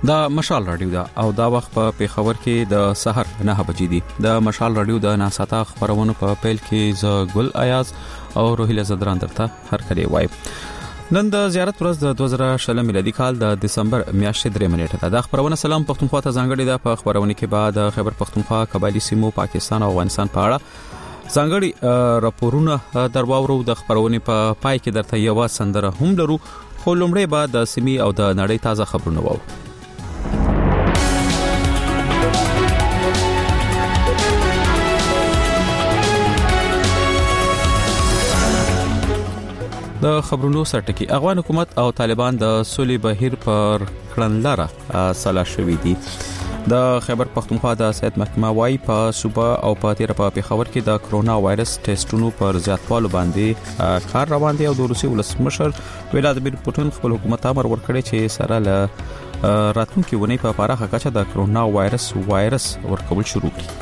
دا مشال رادیو دا او دا وخت په پیښور کې د سحر 9 بجې دي. د مشال رادیو د ناساته خبرونو په پیل کې ز ګل ایاز او روحیله زدران درته هر کله وای. نن د زیارت ورځ د 2020 میلادي کال د دسمبر میاشتې 3 نیټه ده. د خبرونه سلام پښتونخوا ته ځانګړي ده. په خبرونه کې بعد خیبر پښتونخوا، قبایلی سیمو، پاکستان او افغانستان په اړه ځانګړي راپورونه درواورو. د خبرونه په پای کې درته یو سندره هم لرو، خو لومړی بعد د سیمې او د نړۍ تازه خبرونه وو. د خبرونو سرټکی افغان حکومت او طالبان د سولې بهیر پر کړنلاره سلا شوې دي. د خیبر پښتونخوا د سیاست محکمه وايي په صوبه او په تیر په پیښور کې د کرونا وایرس ټیسټونو پر زیاتوالو باندې کار روان دي او د روسي ولسمشر ولادیمیر پوتین خپل حکومت امر ورکړي چې سره له راتلونکي ونې په پراخه کچه د کرونا وایرس ورکول شروع کړي.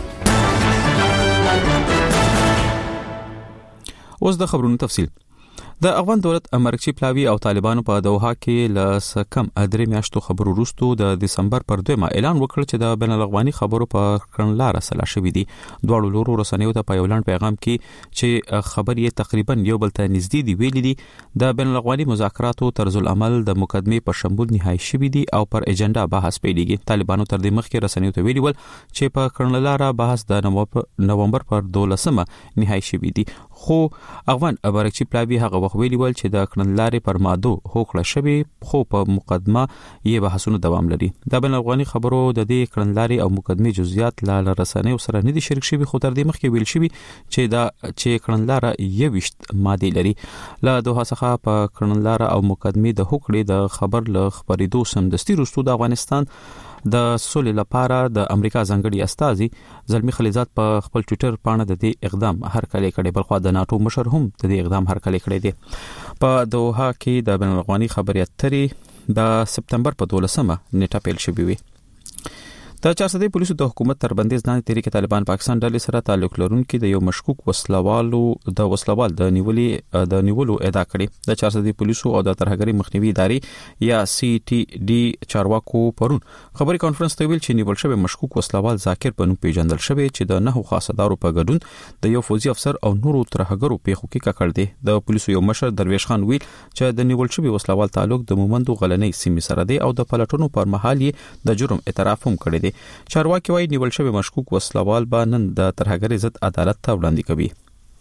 اوس د خبرونو تفصیل. د افغان دولت امرکشي پلاوی او طالبانو په دوحه کې ل کم ادري میاشتو خبرو وروسته د دسمبر پر 2 اعلان وکړ چې د بین الافغاني خبرو په کړنلاره سلا شوې دي. دوه لورو رسنیو ته په یو لاند پیغام کې چې خبرې تقریبا یو بل ته نږدې دي ویلي دي د بین الافغاني مذاکراتو طرز العمل د مقدمه په شمول نهایی شوې دي او پر ایجنډا بحث پیلېږي. طالبانو تر دې مخکې رسنیو ته ویلي ول چې په کړنلاره بحث د نومبر پر 12 نهایی شوې دي، خو افغان امرکشي پلاوی هغه وخت ویلي ول چې د کړنلارې پر ماده هوکړه شوی، خو په مقدمه یې بحثونه دوام لري. د بین الافغاني خبرو د دې کړنلارې او مقدمه جزئیات له رسنیو سره نه دي شریک شوي، خو تر دې مخکې ویل شوی چې کړنلاره 21 ماده لري. له دوه څخه په کړنلاره او مقدمه د هوکړې د خبر له خبرېدو سمدستي وروسته د افغانستان د سولې لپاره د امریکا ځانګړي استازي زلمی خلیزات په خپل ټوئیټر باندې د دې اقدام هرکلی کړي، بلخو د ناتو مشر هم د دې اقدام هرکلی کړي دي. په دوحه کې د بین الافغاني خبري اترې د سپتمبر په 12 نیټه پیل شوې وي. د 400 پولیسو د حکومت تر بندیز لاندې تحریک طالبان پاکستان ډلې سره تعلق لرونکي د یو مشکوک وسلوال د نیولو ادعا کړې. د 400 پولیسو او د ترهګرۍ مخنیوي ادارې یا سی ټي ډي چارواکو پرون خبري کانفرنس ته ویل چې نیول شوی مشکوک وسلوال ذاکر په نوم پیژندل شوی چې د 9 خاصدارو په ګډون د یو فوجي افسر او نورو ترهګرو پیښو کې ککړ دی. د پولیسو یو مشر درویش خان ویل چې د نیول شوی وسلوال تعلق د مومندو غلنۍ سیمې سره دی او د پلټونو پر مهال یې د جرم اعتراف هم کړی دی. چارواکي وايي نیول شوی مشکوک وسلوال به نن د ترهګرۍ ضد عدالت ته وړاندې کوي.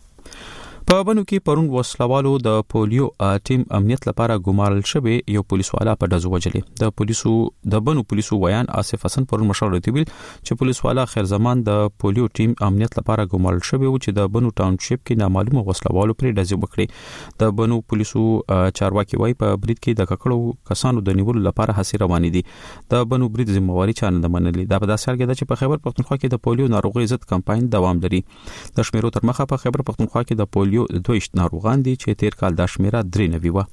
په بنو کې پرون وسلوالو د پولیو ټیم امنیت لپاره ګمارل شوی یو پولیس والا په دزو وجلې. د بنو پولیسو ویان آصف حسن پرون مشوره دی چې پولیس والا خیر زمان د پولیو ټیم امنیت لپاره ګمارل شوی و چې د بنو ټاونشپ کې نامعلومه وسلوالو پرې دزو وکړي. د بنو پولیسو چارواکي وايي په برید کې د ککړو کسانو د نیولو لپاره هڅې روانې دي. د بنو برید ذمہواری چا نه منلې. دا په داسې حال کې ده چې په خیبر پښتونخوا کې د پولیو ناروغي ضد کمپاین دوام لري. د شمیرو تر مخه په خیبر پښتونخوا کې د پولیو 22 ناروغان دي چې تیر کال د شمیره 93 و.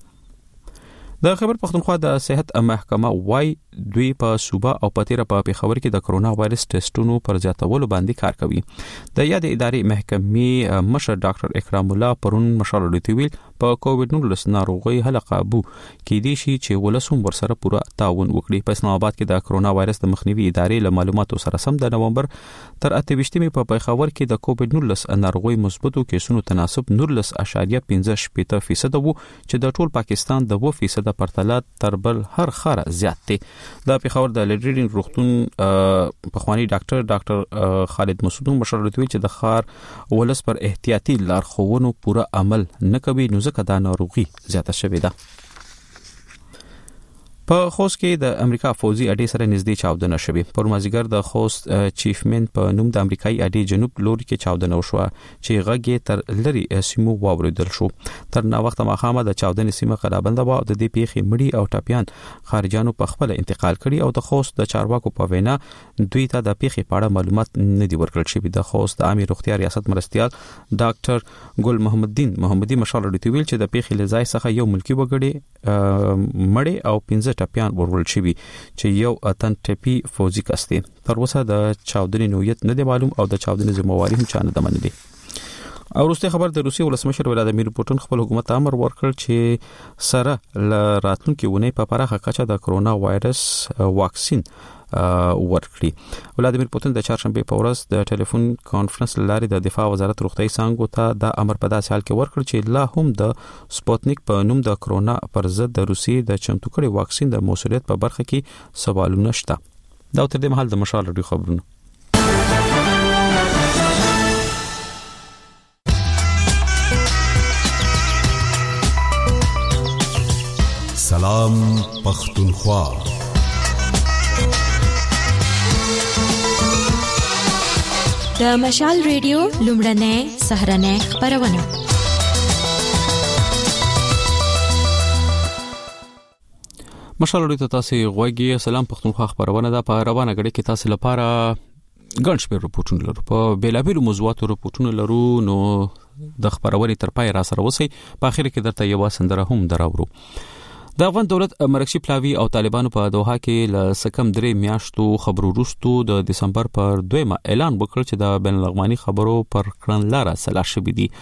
د خیبر پښتونخوا د صحت محکمه وايي دوی په صوبه او په تیر په پیښور کې د کرونا وایرس ټیسټونو پر زیاتولو باندې کار کوي. د یاد ادارې محکمې مشر ډاکټر اکرام الله پرون مشوره ورکړي په کووډ 19 ناروغي هله قابو کې دي چې ولسوم ورسره پوره تعاون وکړي. په اسلام آباد کې د کرونا وایرس د مخنیوي ادارې له معلوماتو سره سم د نومبر تر 28 په پیښور کې د کووډ 19 ناروغي مثبتو کیسونو تناسب 19.15% وو چې د ټول پاکستان د 2% پرتله تر بل هر خار زیات دي. د پیښور د لیډرینګ روغتون پخوانی ډاکټر خالد مسعود مشر ورته چې د خار ولس پر احتیاطي لارښوونو پوره عمل نه کوي نو ځکه دا ناروغي زیاته شوې ده. په خوست کې د امریکا فوجي اډې سره نږدې چاودنه شوې. پر مازیګر د خوست چیفمن په نوم د امریکایي اډې جنوب لوري کې چاودنه وشوه چې غږی تر لري سیمو واوریدل شو. تر نا وخت مخامه د چاودنې سیمه قلابند و د دې پیښې مړي او ټاپیان خارجانو په خپل انتقال کړي او د خوست د چارواکو په وینا دوی ته د پیښې په اړه معلومات نه دی ورکړل شوی. د خوست د عامه روغتیا ریاست مرستيال ډاکټر ګل محمد دین محمدي مشال ورته ویل چې د پیښې لزای څخه یو ملکی وګړي مړي او 15 ټاپیان ورول شوی چې یو اتن ټپی فوجي کسته. تر اوسه د چاودنې نوعیت نه دی معلوم او د چاودنې ذمہواری هم چانه ده منلې. او وروسته خبر د روسي ولسمشر ولادیمیر پوتین خپل حکومت امر ورکړ چې سره راتلونکي ونې په پراخه کچه د کرونا وایرس واکسین ورکړي. ولادیمیر پوتین د چهارشنبه په ورځ د ټلیفون کانفرنس لاري د دفاع وزارت روغتي څنګه ته د امر په داسې حال کې ورکړ چې لا هم د سپوتنیک په نوم د کرونا پر ضد د روسي د چمتو کړي واکسین د موثریت په برخه کې سوالونه شته. دا تر دې مهال د مشال رادیو خبرونه. سلام پختونخوا. د مشال ریډیو لومړنۍ سهرنۍ خبرونه. مشال ریډیو ته تاسو غوږی. سلام پختونخوا خبرونه ده. په روانه غړي کې تاسو لپاره ګڼ شمېر رپورټونه لرو. په بیلابیلو موضوعاتو رپورټونه لرو، نو د خبرونې تر پای را سره اوسئ. په اخر کې درته یو سندره هم دراوړو. د افغان دولت مرکزی پلاوی او طالبانو په دوحه کې ل سکم 3 میاشتو خبرو وروسته د دسمبر پر 2 اعلان وکړ چې د بین الاقوامي خبرو پر کړنلاره سلا شوې دي.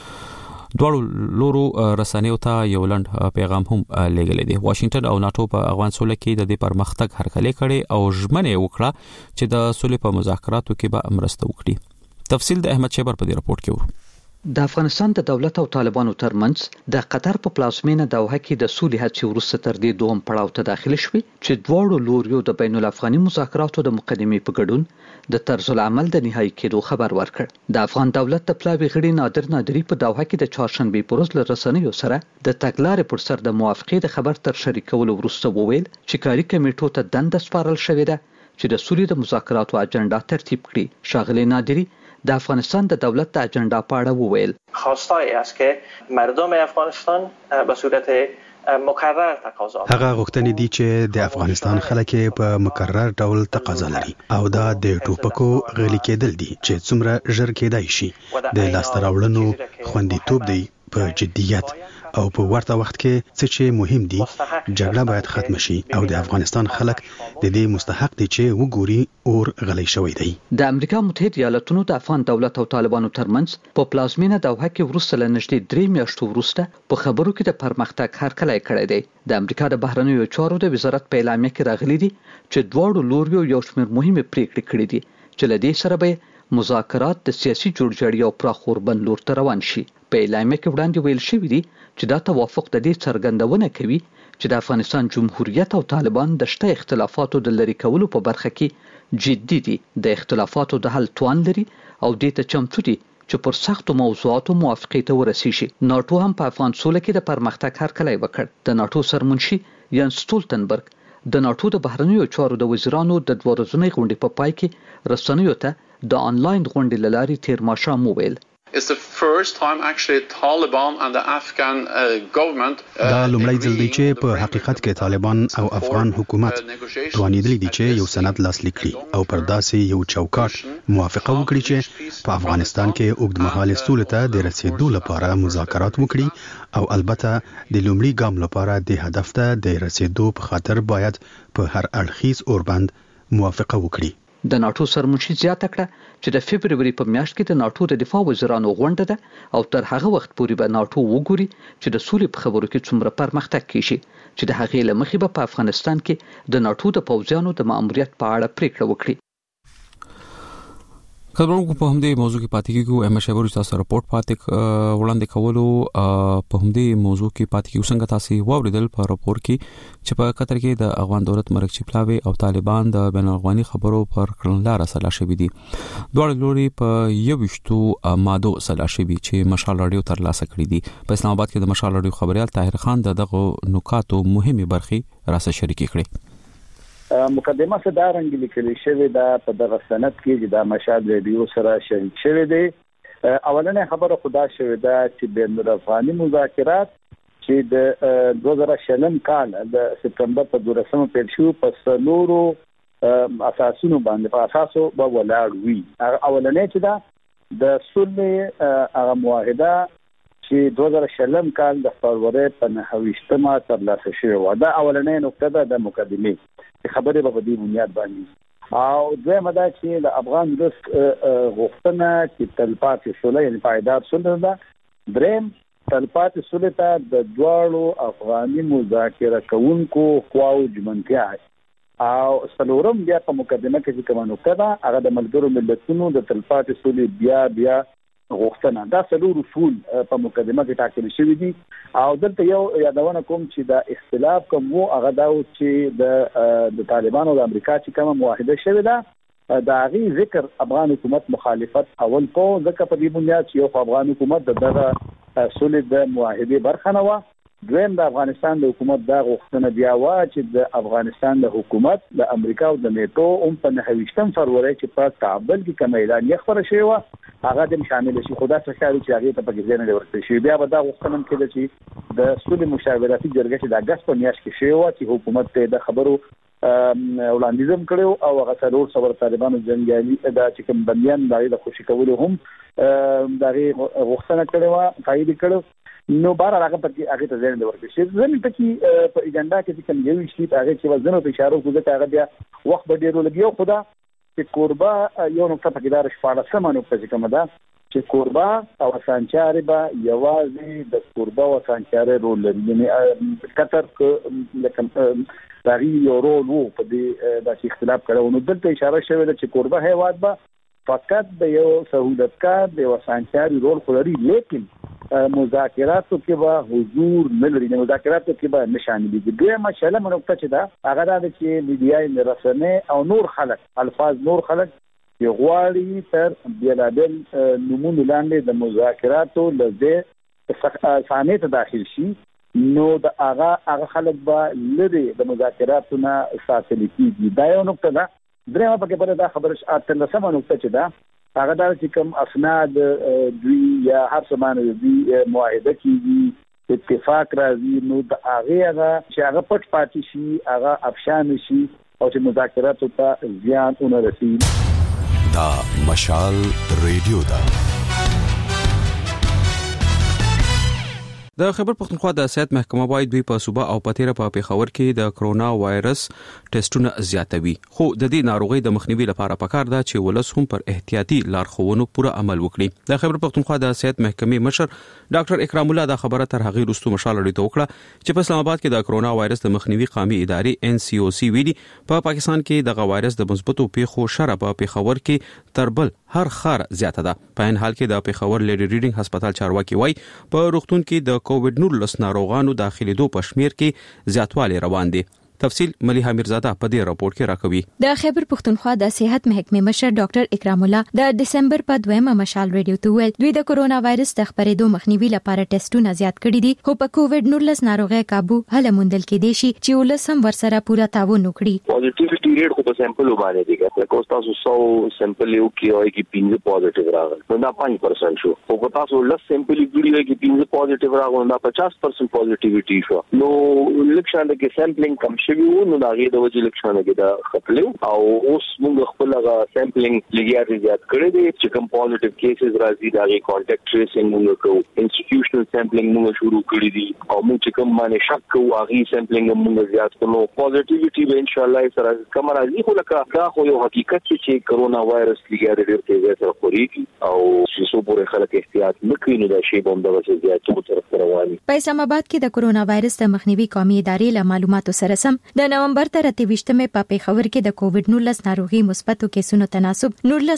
دوړو لورو رسنیو ته یو لنډ پیغام هم لېږلی دی. واشنگټن او ناتو په افغان سوله کې د دې پرمختګ هرکلی کړي او ژمنه وکړه چې د سولې په مذاکراتو کې به مرسته وکړي. تفصیل د احمد شیبر په دې راپورټ کې ورو. د افغانستان د دولت او طالبانو ترمنځ د قطر په پلازمینه دوحه کې د سولې هڅې وروسته تر دې دوم پړاو ته داخله شوې چې دواړو لوریو د بین الافغاني مذاکراتو د مقدمې په ګډون د طرز العمل د نهایی کېدو خبر ورکړ. د افغان دولت د پلاوی غړي نادر نادری په دوحه کې د چهارشنبه په ورځ له رسنیو سره د تګلارې پر سر د موافقې د خبر تر شریکولو وروسته وویل چې کاري کمیټو ته دنده سپارل شوې ده چې د سولې د مذاکراتو اجنډا ترتیب کړي. ښاغلی نادری د افغانستان د دولت د اجنډا په اړه وویل خواستای است که مردم افغانستان به صورت مکرر تقاضا هغه غوښتنې دي چې د افغانستان خلک په مکرر ډول تقاضا لري او دا د ټوپکو غلي کېدل دي چې څومره ژر کېدای شي د لاسته راوړنو خوندیتوب دی په جدیت او په ورته وخت کې څه چې مهم دي جګړه باید ختم شي او د افغانستان خلک د دې مستحق دي چې وګوري اور غلي شوی دی. د امریکا متحده ایالاتونو د افغان دولت او طالبانو ترمنځ په پلازمینه دوحه کې وروسته له نږدې 3 میاشتو وروسته په خبرو کې د پرمختګ هرکلی کړی دی. د امریکا د بهرنیو چارو د وزارت په اعلامیه کې راغلي دي چې دواړو لوریو یو شمېر مهمه پریکړې کړې دي چې له دې سره به مذاکرات د سیاسي جوړجاړي او پراخ اوربند لور ته روان شي. په اعلامیه کې وړاندې ویل شوی دی چې دا توافق د دې څرګندونه کوي چې د افغانستان جمهوریت او طالبان د شته اختلافاتو د لرې کولو په برخه کې جدي دي، د اختلافاتو د حل توان لري او دې ته چمتو دي چې پر سختو موضوعاتو موافقې ته ورسیږي. ناتو هم په افغان سوله کې د پرمختګ هرکلی وکړ. د ناتو سرمنشي ینس سټولتنبرګ د ناتو د بهرنیو چارو د وزیرانو د 2 ورځنۍ غونډې په پای کې رسنیو ته د آنلاین غونډې له لارې تیر ماښام وویل It's the first time actually Taliban and the Afghan government دا لومړی ځل دی چې په حقیقت کې طالبان او افغان حکومت توانیدلی دي چې یو سند لاسلیک کړي او پر داسې یو چوکاټ موافقه وکړي چې په افغانستان کې اوږدمهاله سولې ته د رسیدو لپاره مذاکرات وکړي او البته د لومړي ګام لپاره د هدف ته د رسیدو په خاطر باید په هر اړخیز اوربند موافقه وکړي. د ناتو سرمنشي زیاته کړه چې د فبرवरी په میاشت کې د ناتو د دفاع وزیرانو غونډه ده او تر هغه وخت پورې به ناتو وګوري چې د سولې په خبرو کې څومره پرمختګ کیږي چې د هغې له مخې به په افغانستان کې د ناتو د پوځیانو د ماموریت په اړه پریکړه وکړي. خبرونه په همدې موضوع کې پاتې کیږو. احمد شیبر تاسو راپورټ پاتې وړاندې کولو په همدې موضوع کې پاتې کیږو. څنګه تاسو واوریدل په راپورټ کې چې په قطر کې د افغان دولت مرکزی پلاوی او طالبان د بین الاقوامي خبرو پر کړنلاره سلا شوي دي. دوه لوري په 21 ماده سلا شوي چې مشال رادیو تر لاسه کړی دي. په اسلام آباد کې د مشال رادیو خبريال طاهر خان دغه نکاتو مهمه برخې راسه شریک کړي. مقدمه صدا رنګ لیکل شوی دا په دغه سند کې چې د مشال رادیو سره شریک شوی دی. اولنې خبره خدا شوی دا چې بین الافغاني مذاکرات چې د 2000 کال د سپتمبر په 12 پیل شو په نورو اساسونو باندې په اساسو به ولاړ وي. اولنې چې دا د صلح هغه معاهده چې 2000 کال د فروری په 9 تر لاسه شوی و. دا اولنې نقطه ده د مقدمه خبره په دې بنیاد باندې. او دویمه دا چې د افغان ولس غوښتنه چې تلپاتې سوله یعنی پایدار سوله ده. دریم تلپاتې سوله ته د دواړو افغاني مذاکره کوونکو خواو ژمنتیا او څلورم بیا په مقدمه کې کومه نقطه ده هغه د ملګرو ملتونو د تلپاتې سولې بیا غوښتنه. دا څلور اصول په مقدمه کې ټاکل شوي دي او دلته یو یادونه کوم چې دا اختلاف کوم وو هغه دا چې د طالبانو او د امریکا چې کومه معاهده شوې ده دا غي ذکر افغان حکومت مخالفت اول کو ځکه په دې بنیاد چې یو افغان حکومت دغه سولې د معاهده برخه نه و. دویم د افغانستان د حکومت دا غوښتنه بیا و چې د افغانستان د حکومت د امریکا او د نیټو په 29 فروری چې په کابل کې کوم اعلان خبره شوی و هغه د شامل شي خدا څخه چې هغه ته پکې ځنه ورته شي. بیا به دا غوښتنه کېده چې د سولې مشاورتي جرګه چې د اگست په میاشت کې شوی و چې حکومت ته د خبرو وړاندیزم کړو او هغه څلور صبر طالبانو جنگیالي دا چې کوم بنديان د خوشی کولو هم دغه غوښتنه کړې و تایید کړو. نو بار هغه ته ځین دی ورکړي چې زمين پکې په اجنډا کې کوم یو شی هغه چې وزن او اشاره کوي چې هغه بیا وخت به ډیرو لګیو خدا چې کوربه یو نقطه پکې دار شپاله سم نقطه چې کوم ده چې کوربه او سانچاري به یوازې د کوربه او سانچاري رول لري یعنی قطر لکه دغه یو رول وو په دې د اختلاف کړو. نو دلته اشاره شوې ده چې کوربه هیواد به فقط د یو سہولتکار د وسانچاري رول خوري لیکن مذاکراتو کې به حضور نه لري. مذاکراتو کې به نشان دي. دوی مشله منوکته چې دا هغه د چې میډیای رسنۍ او نور خلک الفاظ نور خلک یو غواړي تر بلادل نمونه لاندې د مذاکراتو لږه ثانیه ته داخل شي. نو د هغه خلک به لري د مذاکراتو نه ساتل کیږي. دا یو نقطه ده. درېمه پکې بل دا خبره اتلسمه نقطه چې دا هغه دا چې کوم اسناد دوی یا هر څه دوی معاهده کیږي اتفاق راځي نو د هغه چې هغه پټ پاتې شي هغه افشان شي او چې مذاکرات ته زیان ونرسي. دا مشال ریډیو دا د خیبر پختونخوا د صحت محکمه وايي دوی په صوبه او پتیره په پیښور کې د کرونا وایرس ټیسټونه زیاتوي خو د دې ناروغي د مخنیوي لپاره پکار ده چې ولس هم پر احتیاطي لارښوونو پوره عمل وکړي. د خیبر پختونخوا د صحت محکمې مشر ډاکټر اکرام الله دا خبره تر هغه وروسته مشال لري وکړه چې په اسلام آباد کې د کرونا وایرس د مخنیوي قومي ادارې NCOC ویلي په پاکستان کې د وایرس د مثبتو پیښو شره په پیښور کې تربل هر خار زیاته ده. په ان حال کې د پیښور لیډي ریډینګ هسپتال چارواکي وایي په روغتون کې د کووډ-19 ناروغانو داخليدو په شمیر کې زیاتوالی روان دي. تفصیل ملیحه میرزاده په دې راپورټ کې راکوي. د خیبر پختونخوا د صحت محکمې مشر ډاکټر اکرام الله د دسمبر په 2 مشال ریډیو ته ویل دوی د کرونا وایرس د خپرېدو مخنیوي لپاره ټیسټونه زیات کړي دي خو په کووډ-19 ناروغي قابو هله موندل کې دي چې ولس هم ورسره پوره تعاون وکړي. پوزټیویټي ریټ خو په سیمپل باندې دی که تاسو 100 سیمپل یو کې وایي کې 15 پوزټیو راغلی نو 5% شو او تاسو لس سیمپل کې وایي کې 15 پوزټیو راغلی نو 50% پوزټیویټي شو. نو لکشن د سیمپلینګ کم شوی نو دا غي د وجه لکشن کې دا خپلو او اوس موږ خپل غا سیمپلینګ لګیا زیات کړی دی چې کوم پوزټیو کیسز راځي دا غي کانټیکټ ټریسینګ موږ کوو انسټیټیوشنل سیمپلینګ موږ شروع کړی دی او موږ چې کوم باندې شک کوو هغه سیمپلینګ موږ زیات کړو. پوزټیویټي به ان شاء الله سره کوم راځي خو لکه دا خو یو حقیقت چې کرونا وایرس لګیا دی ډېر تیز سره خوريږي او چې پورې خلک احتیاط نکوي نو دا شی بم د وسه زیاتو تر رواني. په اسلام آباد کې د کرونا وایرس د مخنیوي قومي ادارې له معلوماتو سره سم د نومبر تر 28 په پیښور کې د کووډ-19 ناروغي مثبتو کیسونو تناسب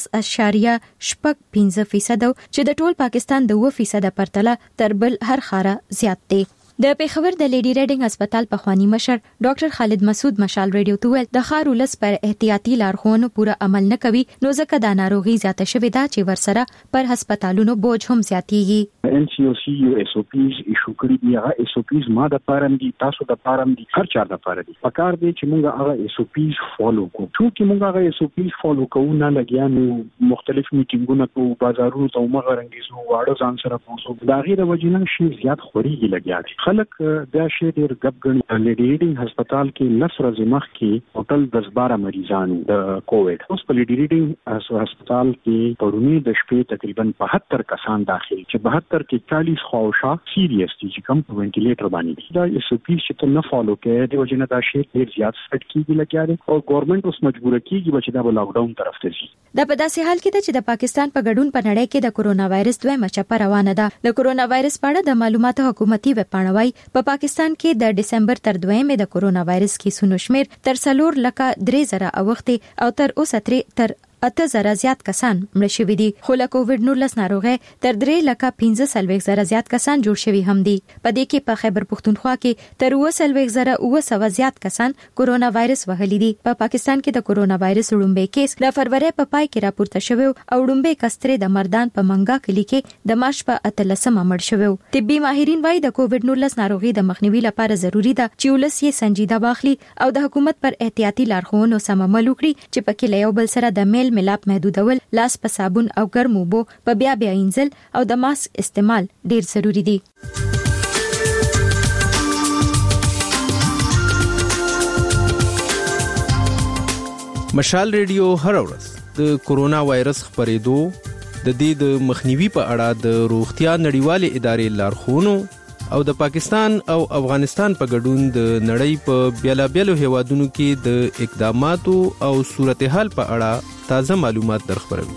19.15% چې د ټول پاکستان د 2% پرتله تر بل هر خاره زیات دی. د پیښور د لیډي ریډینګ هسپتال په خواني مشر ډاکټر خالد مسعود مشال ریډیو ته ویل د خار ولس پر احتیاطي لارښوونو پوره عمل نه کوي نو ځکه د ناروغي زیاته شوې ده چې ورسره پر هسپتالونو بوج هم زیاتېږي. NCOC یو SOPs ایشو کړی دی. هغه SOPs ما د پارم دي تاسو د پارم دي هر چا د پاره دي. پکار دی چې موږ هغه SOPs فالو کوو. چې موږ هغه SOPs فالو کوو نه لګیا نو مختلف میټینګونه کوو بازارونو ته موږ رنګیزو واړو ځان سره پوسو دا غیر وجنه شي زیات خوريږي لګیا دي خلک دا شی ډیر غبګن لیډي ریډینګ هسپتال کې لس ورځې مخکې ټوټل 10-12 مریضان د کووډ اوس په لیډي ریډینګ هسپتال کې پرونی د شپې تقریبا 72 کسان داخل چې 72 کې 40 خواوشا سیریس دي چې کوم وینټیلیټر باندې دي دا اس او پی چې ته نه فالو کې دی وجنه دا شی ډیر زیات سټ کیږي لکه او ګورنمنت اوس مجبور کیږي چې دا لاک ډاون طرف ته شي د په داسې حال کې چې د پاکستان په ګډون په نړۍ کې د کورونا وایرس دویمه چپه روانه ده د کورونا وایرس په اړه د معلوماتو حکومتي ویب پاڼه په پاکستان کې د دسمبر تر 2 د کورونا وایرس کیسونو شمیر تر 4,30,000 اوخته او تر اوسه تر 8,000 زیات کسان مړ شوي دي خو له کووډ 19 ناروغي تر 3,15,000 زیات کسان جوړ شوي هم دي په دې کې په خیبر پختونخوا کې تر 2,900 زیات کسان کورونا وایرس وهلي دي په پاکستان کې د کورونا وایرس لومبي کیس د فروری په پای کې راپورته شوی او لومبي کستره د مردان په منګا کلی کې د مارچ په 13 مړ شوی طبي ماهرین وايي د کووډ 19 ناروغي د مخنیوي لپاره ضروری ده چې ولس یې سنجیده واخلي او د حکومت پر احتیاطي لارښوونو سم عمل وکړي چې پکې له یو بل سره د میل ملاپ محدودول لاس په صابون او ګرم اوبو په بیا انځل او د ماسک استعمال ډیر ضروری دي مشال ریډیو هر ورځ د کورونا وایرس خبرېدو د دې د مخنیوي په اړه د روغتیا نړیوالې ادارې لارښوونو او د پاکستان او افغانستان په ګډون د نړۍ په بیلابیلو هیوادونو کې د اقداماتو او صورتحال په اړه تازه معلومات درخبروي.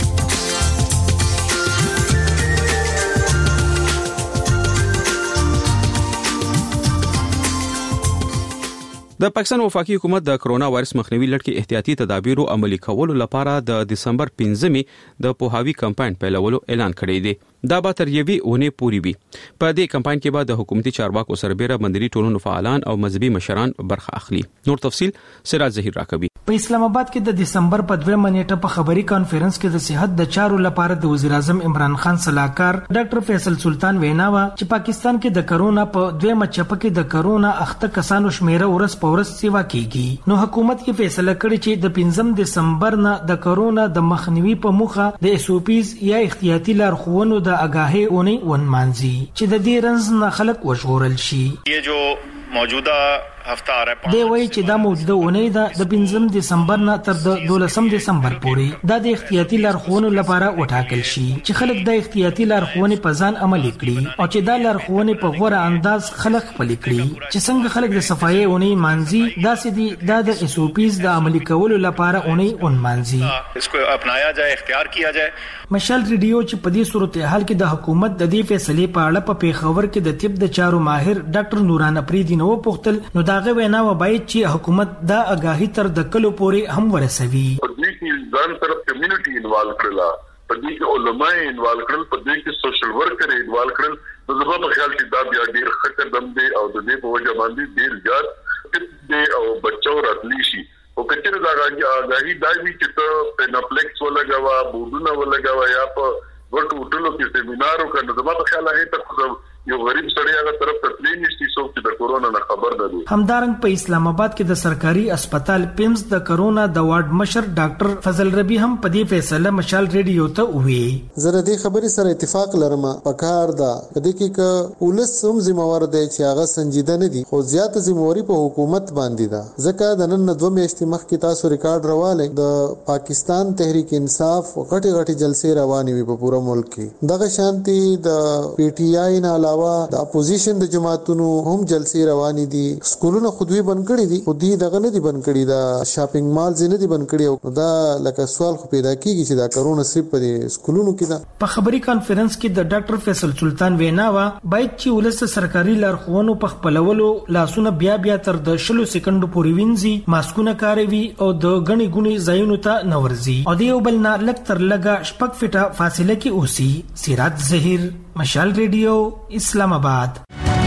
د پاکستان وفاقي حکومت د کرونا وایرس مخنیوي لړ کې احتیاطي تدابیرو عملي کولو لپاره د دسمبر 15 د پوهاوی کمپاین پیلولو اعلان کړی دی. دا به تر یوې اونۍ پورې وي. په دې کمپاین کې به د حکومتي چارواکو سربېره مندري ټولنو فعالان او مذهبي مشران برخه اخلي. نور تفصيل سراج ظهیر راکوي. په اسلام آباد کې د دسمبر په 2 نیټه په خبري کانفرنس کې د صحت د چارو لپاره د وزیر اعظم عمران خان صلاحکار ډاکټر فیصل سلطان ویناوه چې پاکستان کې د کرونا په 2 چپه کې د کرونا اخته کسانو شمیره ورځ په ورځ سیوا کیږي. نو حکومت کې فیصله کړې چې د 15 دسمبر نه د کرونا د مخنیوي په موخه د اس او پیز یا احتیاطي لارښوونو د اگاهي اونۍ ونمانځي چې د دې رنځ نه خلک وژغورل شي. یہ جو موجوده هفته آره دی وایي چې دا موجوده اونۍ د 15 دسمبر نه تر 12 دسمبر پورې د احتیاطي لارښوونو لپاره وټاکل شي چې خلک د احتیاطي لارښوونې په ځان عملي کړي او چې دا لارښوونې په غوړه انداز خلک خپل کړي چې څنګه خلک د صفایي اونۍ مانځي داسې دي د اس او پیز د عملي کولو لپاره اونۍ ونمانځي اسکو اپنایا جائے اختیار کیا جائے. مشال ریډیو چې په دې صورتحال کې د حکومت د دې فیصلې په اړه په پیښور کې د طب د چارو ماهر ډاکټر نوران افریدی نو پوښتل نو داغه وینا و باید چې حکومت دا اگاهی تر د کلو پورې هم ورسوي. په دې کې ځان طرف کمیونټي انوالو کړل په دې کې علماء انوالو کړل په دې کې سوشل ورکر انوالو کړل نو زما په خیال کې دا بیا ډیر خطر دم دی او د دې په وجه باندې ډیر زیات دی او بچو راتلی شي او کچره دا اگاهی دا وی چې ته پیناپلیکس ولګوا بودونه ولګوا یا په ورټو ټولو کې سیمینارو کنه زما په خیال هغه ته یو غریب سړی هغه طرف ته تللی نشي څوک چې د کورونا نه خبر نه دی. همدارنګ په اسلام آباد کې د سرکاري اسپیټال پیمز د کورونا د وارډ مشر ډاکټر فضل ربی هم په دې فیصله مشال ریډیو ته وی زره دې خبري سره اتفاق لرم پکار دا د دې کې ولس هم ذمہوار دی چې هغه سنجیده نه دي خو زیات ذمہواری په حکومت باندې ده ځکه د نن 2 میاشتې مخکې تاسو ریکارډ راواله د پاکستان تحریک انصاف غټي جلسې روانې وي په پوره ملک کې دغه شانتي د پی ټی آی نه علاوه د اپوزیشن د جماعتونو هم جلسې روانې دي سکولونه خودوي بند کړي دي خو دې دغه نه دي بند کړي دا شاپینګ مال نه دي بند کړي او دا لکه سوال خو پیدا کیږي چې دا کرونا صرف په سکولونو کې ده. په خبري کانفرنس کې د ډاکټر فیصل سلطان ویناوه باید چې ولس سرکاري لارښوونو په خپلولو لاسونه بیا تر د 60 سکندو پورې وینځي ماسکونه کاروي او د غني غوني ځایونو ته نورځي او د یو بل نه لک تر لګه شپږ فټه فاصله کې اوسي. سراج ظهیر مشال ریډیو اسلام آباد.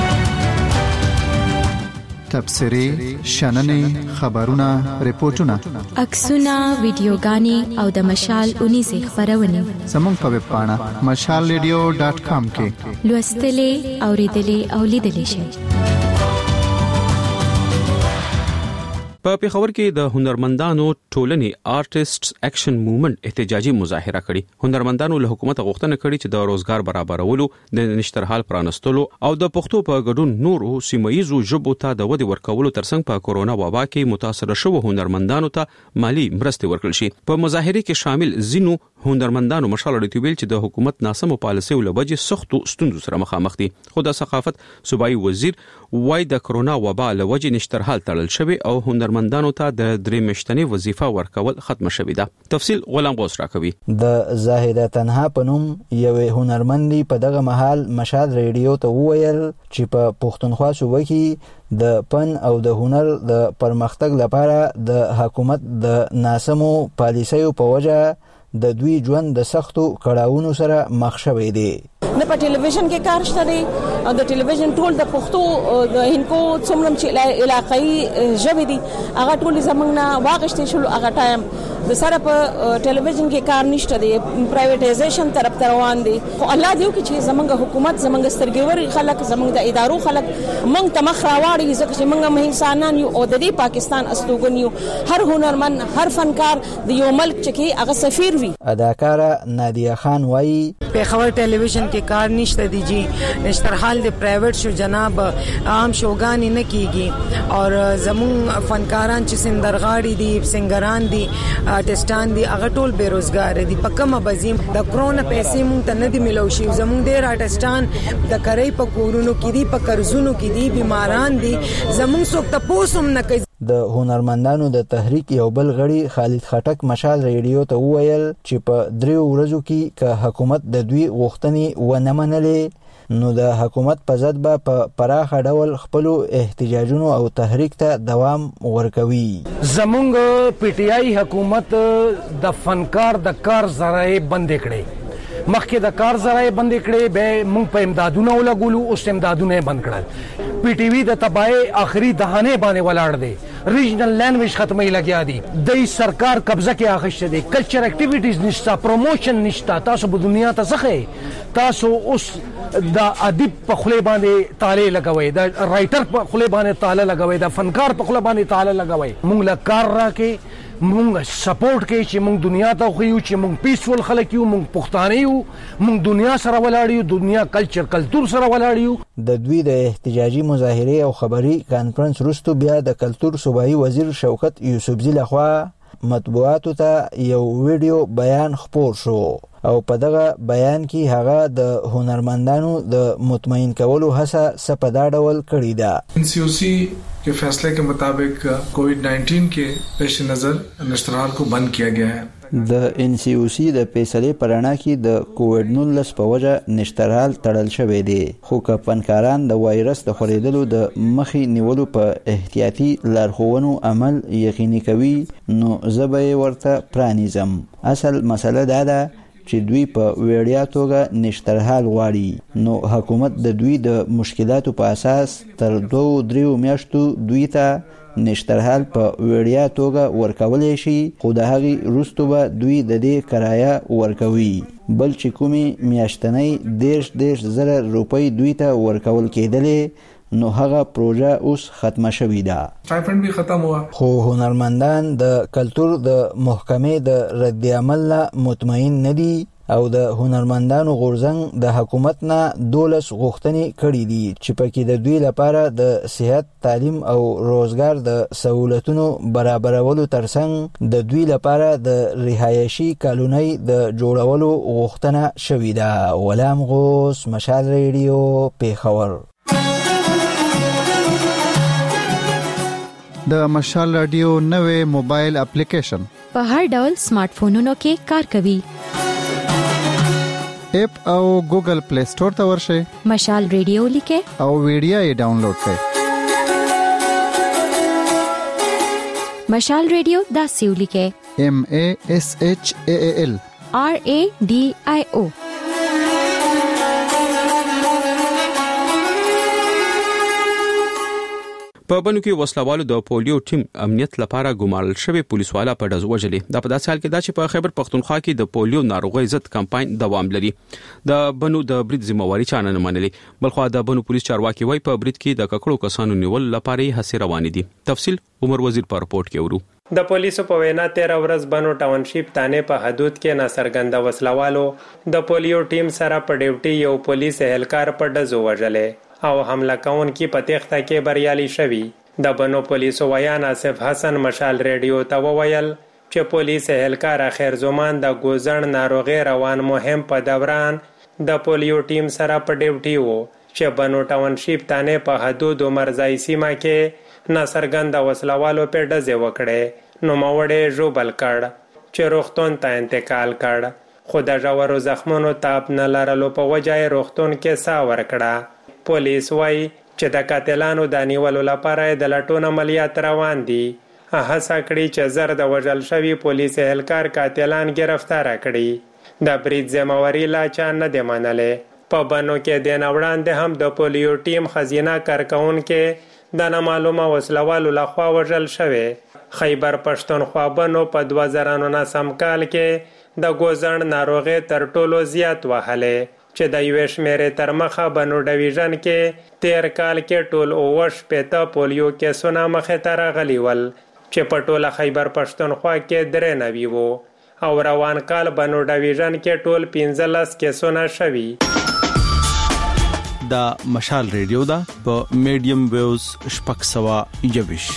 تبصرې شننې خبرونه ریپورتونه عکسونه ویډیوګانې او د مشال 19 خبرونه زموږ په ویب پاڼه mashalradio.com کې لوستلې اوریدلې او لیدلې شئ. په پیښور کې د هنرمندانو ټولنې آرټیسټس اکشن موومېنټ احتجاجي مظاهره کړې. هنرمندانو له حکومت غوښتنه کړې چې د روزګار برابرولو، د نشترحال پرانستلو او د پښتو په ګډون نورو سیمه‌یزو ژبو ته د ودې ورکولو ترڅنګ په کورونا وبا کې متاثر شوو هنرمندانو ته مالی مرستې ورکړل شي. په مظاهره کې شامل زینو هنرمندانو مشال رټي ویل چې د حکومت ناسمو پالیسیو له وجې سختو ستونزو سره مخامخ دي. خو د ثقافت صوبایي وزیر وای د کورونا وبا له وجې نشترحال تړل شوی او هنرمندانو ته د 3 میاشتنې وظیفه ورکول ختم شوی ده. تفصیل غلام غوث راکوي. د زاهده تنها پنوم یو هنرمندي په دغه محل مشال ریډیو ته وویل چې په پښتونخوا صوبه کې د فن او د هنر د پرمختګ لپاره د حکومت د ناسمو پالیسیو په وجه د دوی ژوند د سختو کړاوونو سره مخ شوی دی. نه په ټلویزیون کې کار شته دی او د ټلویزیون ټول د پښتو د هندکو څومره چې علاقائی ژبې دي هغه ټول زمونږ نه واغښتې شول. هغه ټایم د سره په ټلویزیون کې کار نشته دی، پرایویټایزیشن طرف ته روان دی. خو الله دې وکړي چې زمونږ حکومت زمونږ سترګېوري خلک زمونږ د ادارو خلک مونږ ته مخ راوړي ځکه چې مونږ هم انسانان یو او د دې پاکستان استوګن یو. هر هنرمند هر فنکار د یو ملک چې هغه سفیر وي. اداکاره نادیه خان وایي پیښور ټلویزیون کې کار نشته دی جی، نشترحال د پرایویټ شو جناب عام شوګانی نه کیږي او زمون فنکاران چې سندرغاړي دي، سنگران دي، آرټسټان دي، هغه ټول بیروزګار دي. په کومه بزیم د کرونا پیسې مونږ ته نه دي ملو شي. زمون ډیر آرټسټان د کرای په کورونو کې دي، په قرضونو کې دي، بیماران دي. زمون څوک تاسو هم نه کوي. د هنرمندانو د تحریک یو بل غړي خالد خټک مشال ریډیو ته وویل چې په 3 ورځو کې که حکومت د دوی غوښتنې ونه منلې نو د حکومت په ضد به په پراخه ډول خپل احتجاجونو او تحریک ته دوام ورکوي. زمونږ پی ټی آی حکومت د فنکار د کار ذرایع بند کړي. مخکې د کار ذرایع بند کړي، به موږ په امدادونه ولګولو، اوس امدادونه بند کړل. پی ټی وی د تباہی آخري دهانه باندې ولاړ دی. ریجنل لینګویج ختمي لګیا دي. د سرکار قبضه کې اخیسته دي. کلچر اکټیویټیز نشته، پروموشن نشته. تاسو په دنیا ته ځخه تاسو اوس د ادیب په خله باندې تاله لګوي، د رائټر په خله باندې تاله لګوي، د فنکار په خله باندې تاله لګوي. موږ له کار راکې مونږ سپورټ کوي چې مونږ دنیا ته خو یو چې مونږ پیسفل خلک یو، مونږ پښتانه یو، مونږ دنیا سره ولاړ یو، دنیا کلچر سره ولاړ یو. د دوی د احتجاجي مظاهره او خبري کانفرنس وروسته بیا د کلچر صوبایي وزیر شوکت یوسفزي لخوا مطبوعاتو ته یو ویډیو بیان خپور شو او په دغه بیان کې هغه د هنرمندانو د مطمئن کولو هڅه سپدا ډول کړې ده. NCOC के फैसले के मुताबिक कोविड-19 के पेश नज़र नश्तरहाल को बंद किया गया है. د NCOC د فیصلې پرانا کې د کووډ-19 په وجه نشترحال تړل شوی دی. خو که فنکاران د وایرس د خورېدلو د مخې نیولو په احتیاطي لارښوونو عمل یقیني کوي نو زه به یې ورته پرانیزم. اصل مسله دا ده چې دوی په وړیا توګه نشترحال غواړي نو حکومت د دوی د مشکلاتو په اساس تر 2-3 میاشتو دوی ته نشترحال په وړیا توګه ورکولای شي. خو د هغې وروسته به دوی د دې کرایه ورکوي. بل چې کومې میاشتنۍ 10,000 روپۍ دوی ته ورکول کېدلې نو هغه پروژه اوس ختمه شوې ده. स्टाइपेंड भी ختم हुआ. خو هنرمندان د کلچر د محکمې د رد عمل نه مطمئن نه دي او د هنرمندانو غورځنګ د حکومت نه 12 غوښتنې کړې دي چې پکې د دوی لپاره د صحت، تعلیم او روزګار د سہولتونو برابرولو ترڅنګ د دوی لپاره د رهایشي کالونۍ د جوړولو غوښتنه شوې ده. غلام غوث، مشال ریډیو، پیښور. د مشال رادیو نوې موبایل اپلیکیشن په هر ډول سمارټ فونونو کې کار کوي. اپ او ګوګل پلی سٹور ته ورشئ، مشال ریډیو لیکه او ویډیو یې ډاونلوډ کړئ. مشال ریډیو دا سیو لیکه MASHAAL RADIO. په بنو کې وسلوالو د پولیو ټیم امنیت لپاره ګمارل شوی پولیس والا په ډز وژلې. دا په داسې حال کې دا چې په خیبر پختونخوا کې د پولیو ناروغۍ ضد کمپاین دوام لري. د بنو د برید ذمہواری چا نه منلې، بلخو د بنو پولیس چارواکي وایي په برید کې د ککړو کسانو نیول لپاره هڅې روانې دي. تفصیل عمر وزیر په رپورت کې ورو. د پولیسو په وینا 13 ورځ بنو ټاونشیپ تانه په حدود کې ناڅرګند وسلوالو د پولیو ټیم سره په ډیوټي یو پولیس اهلکار په ډز وژلې او حمله کوونکي په تخته کې بریالي شوي. د بنو پولیسو ویان آصف حسن مشال ریډیو ته وویل چې پولیس اهلکار خیر زمان د ګوزن ناروغي روان مهم په دوران د پولیو ټیم سره په ډیوټي وو چې بنو ټاونشیپ تانه په حدود مرزای سیمه کې ناڅرګند وسلوالو په ډز وکړې نو موړې ژوبل کړ چې روغتون ته انتقال کړ، خو د ژورو زخمونو تاب نه لرلو په وجه روغتون کې سا ورکړه. پولیس وایي چې د قاتلانو د نیولو لپاره د لټون عملیات روان دي. هڅه کړې چې زر د وژل شوي پولیس اهلکار قاتلان گرفتار کړي. د برید ذمہواری لا چا نه دی منلې. په بنو کې د نوړاندې هم د پولیو ټیم خزینه کارکونکو د نامعلومه وسلوالو لخوا وژل شوی. خیبر پښتونخوا بنو په 2009 کال کې د ګوزن ناروغي تر ټولو زیات وهلې چې د یو شمیرې تر مخه بنو ډیویژن کې 13 کال کې ټول اوش پته پولیو کیسونه مخه ته راغلي ول چې په ټوله خیبر پښتونخوا کې 93 وو او روان کال بنو ډیویژن کې ټول 15 کیسونه شوي. دا مشال ریډیو دا په میډیم ویوز شپږ سوه یویش.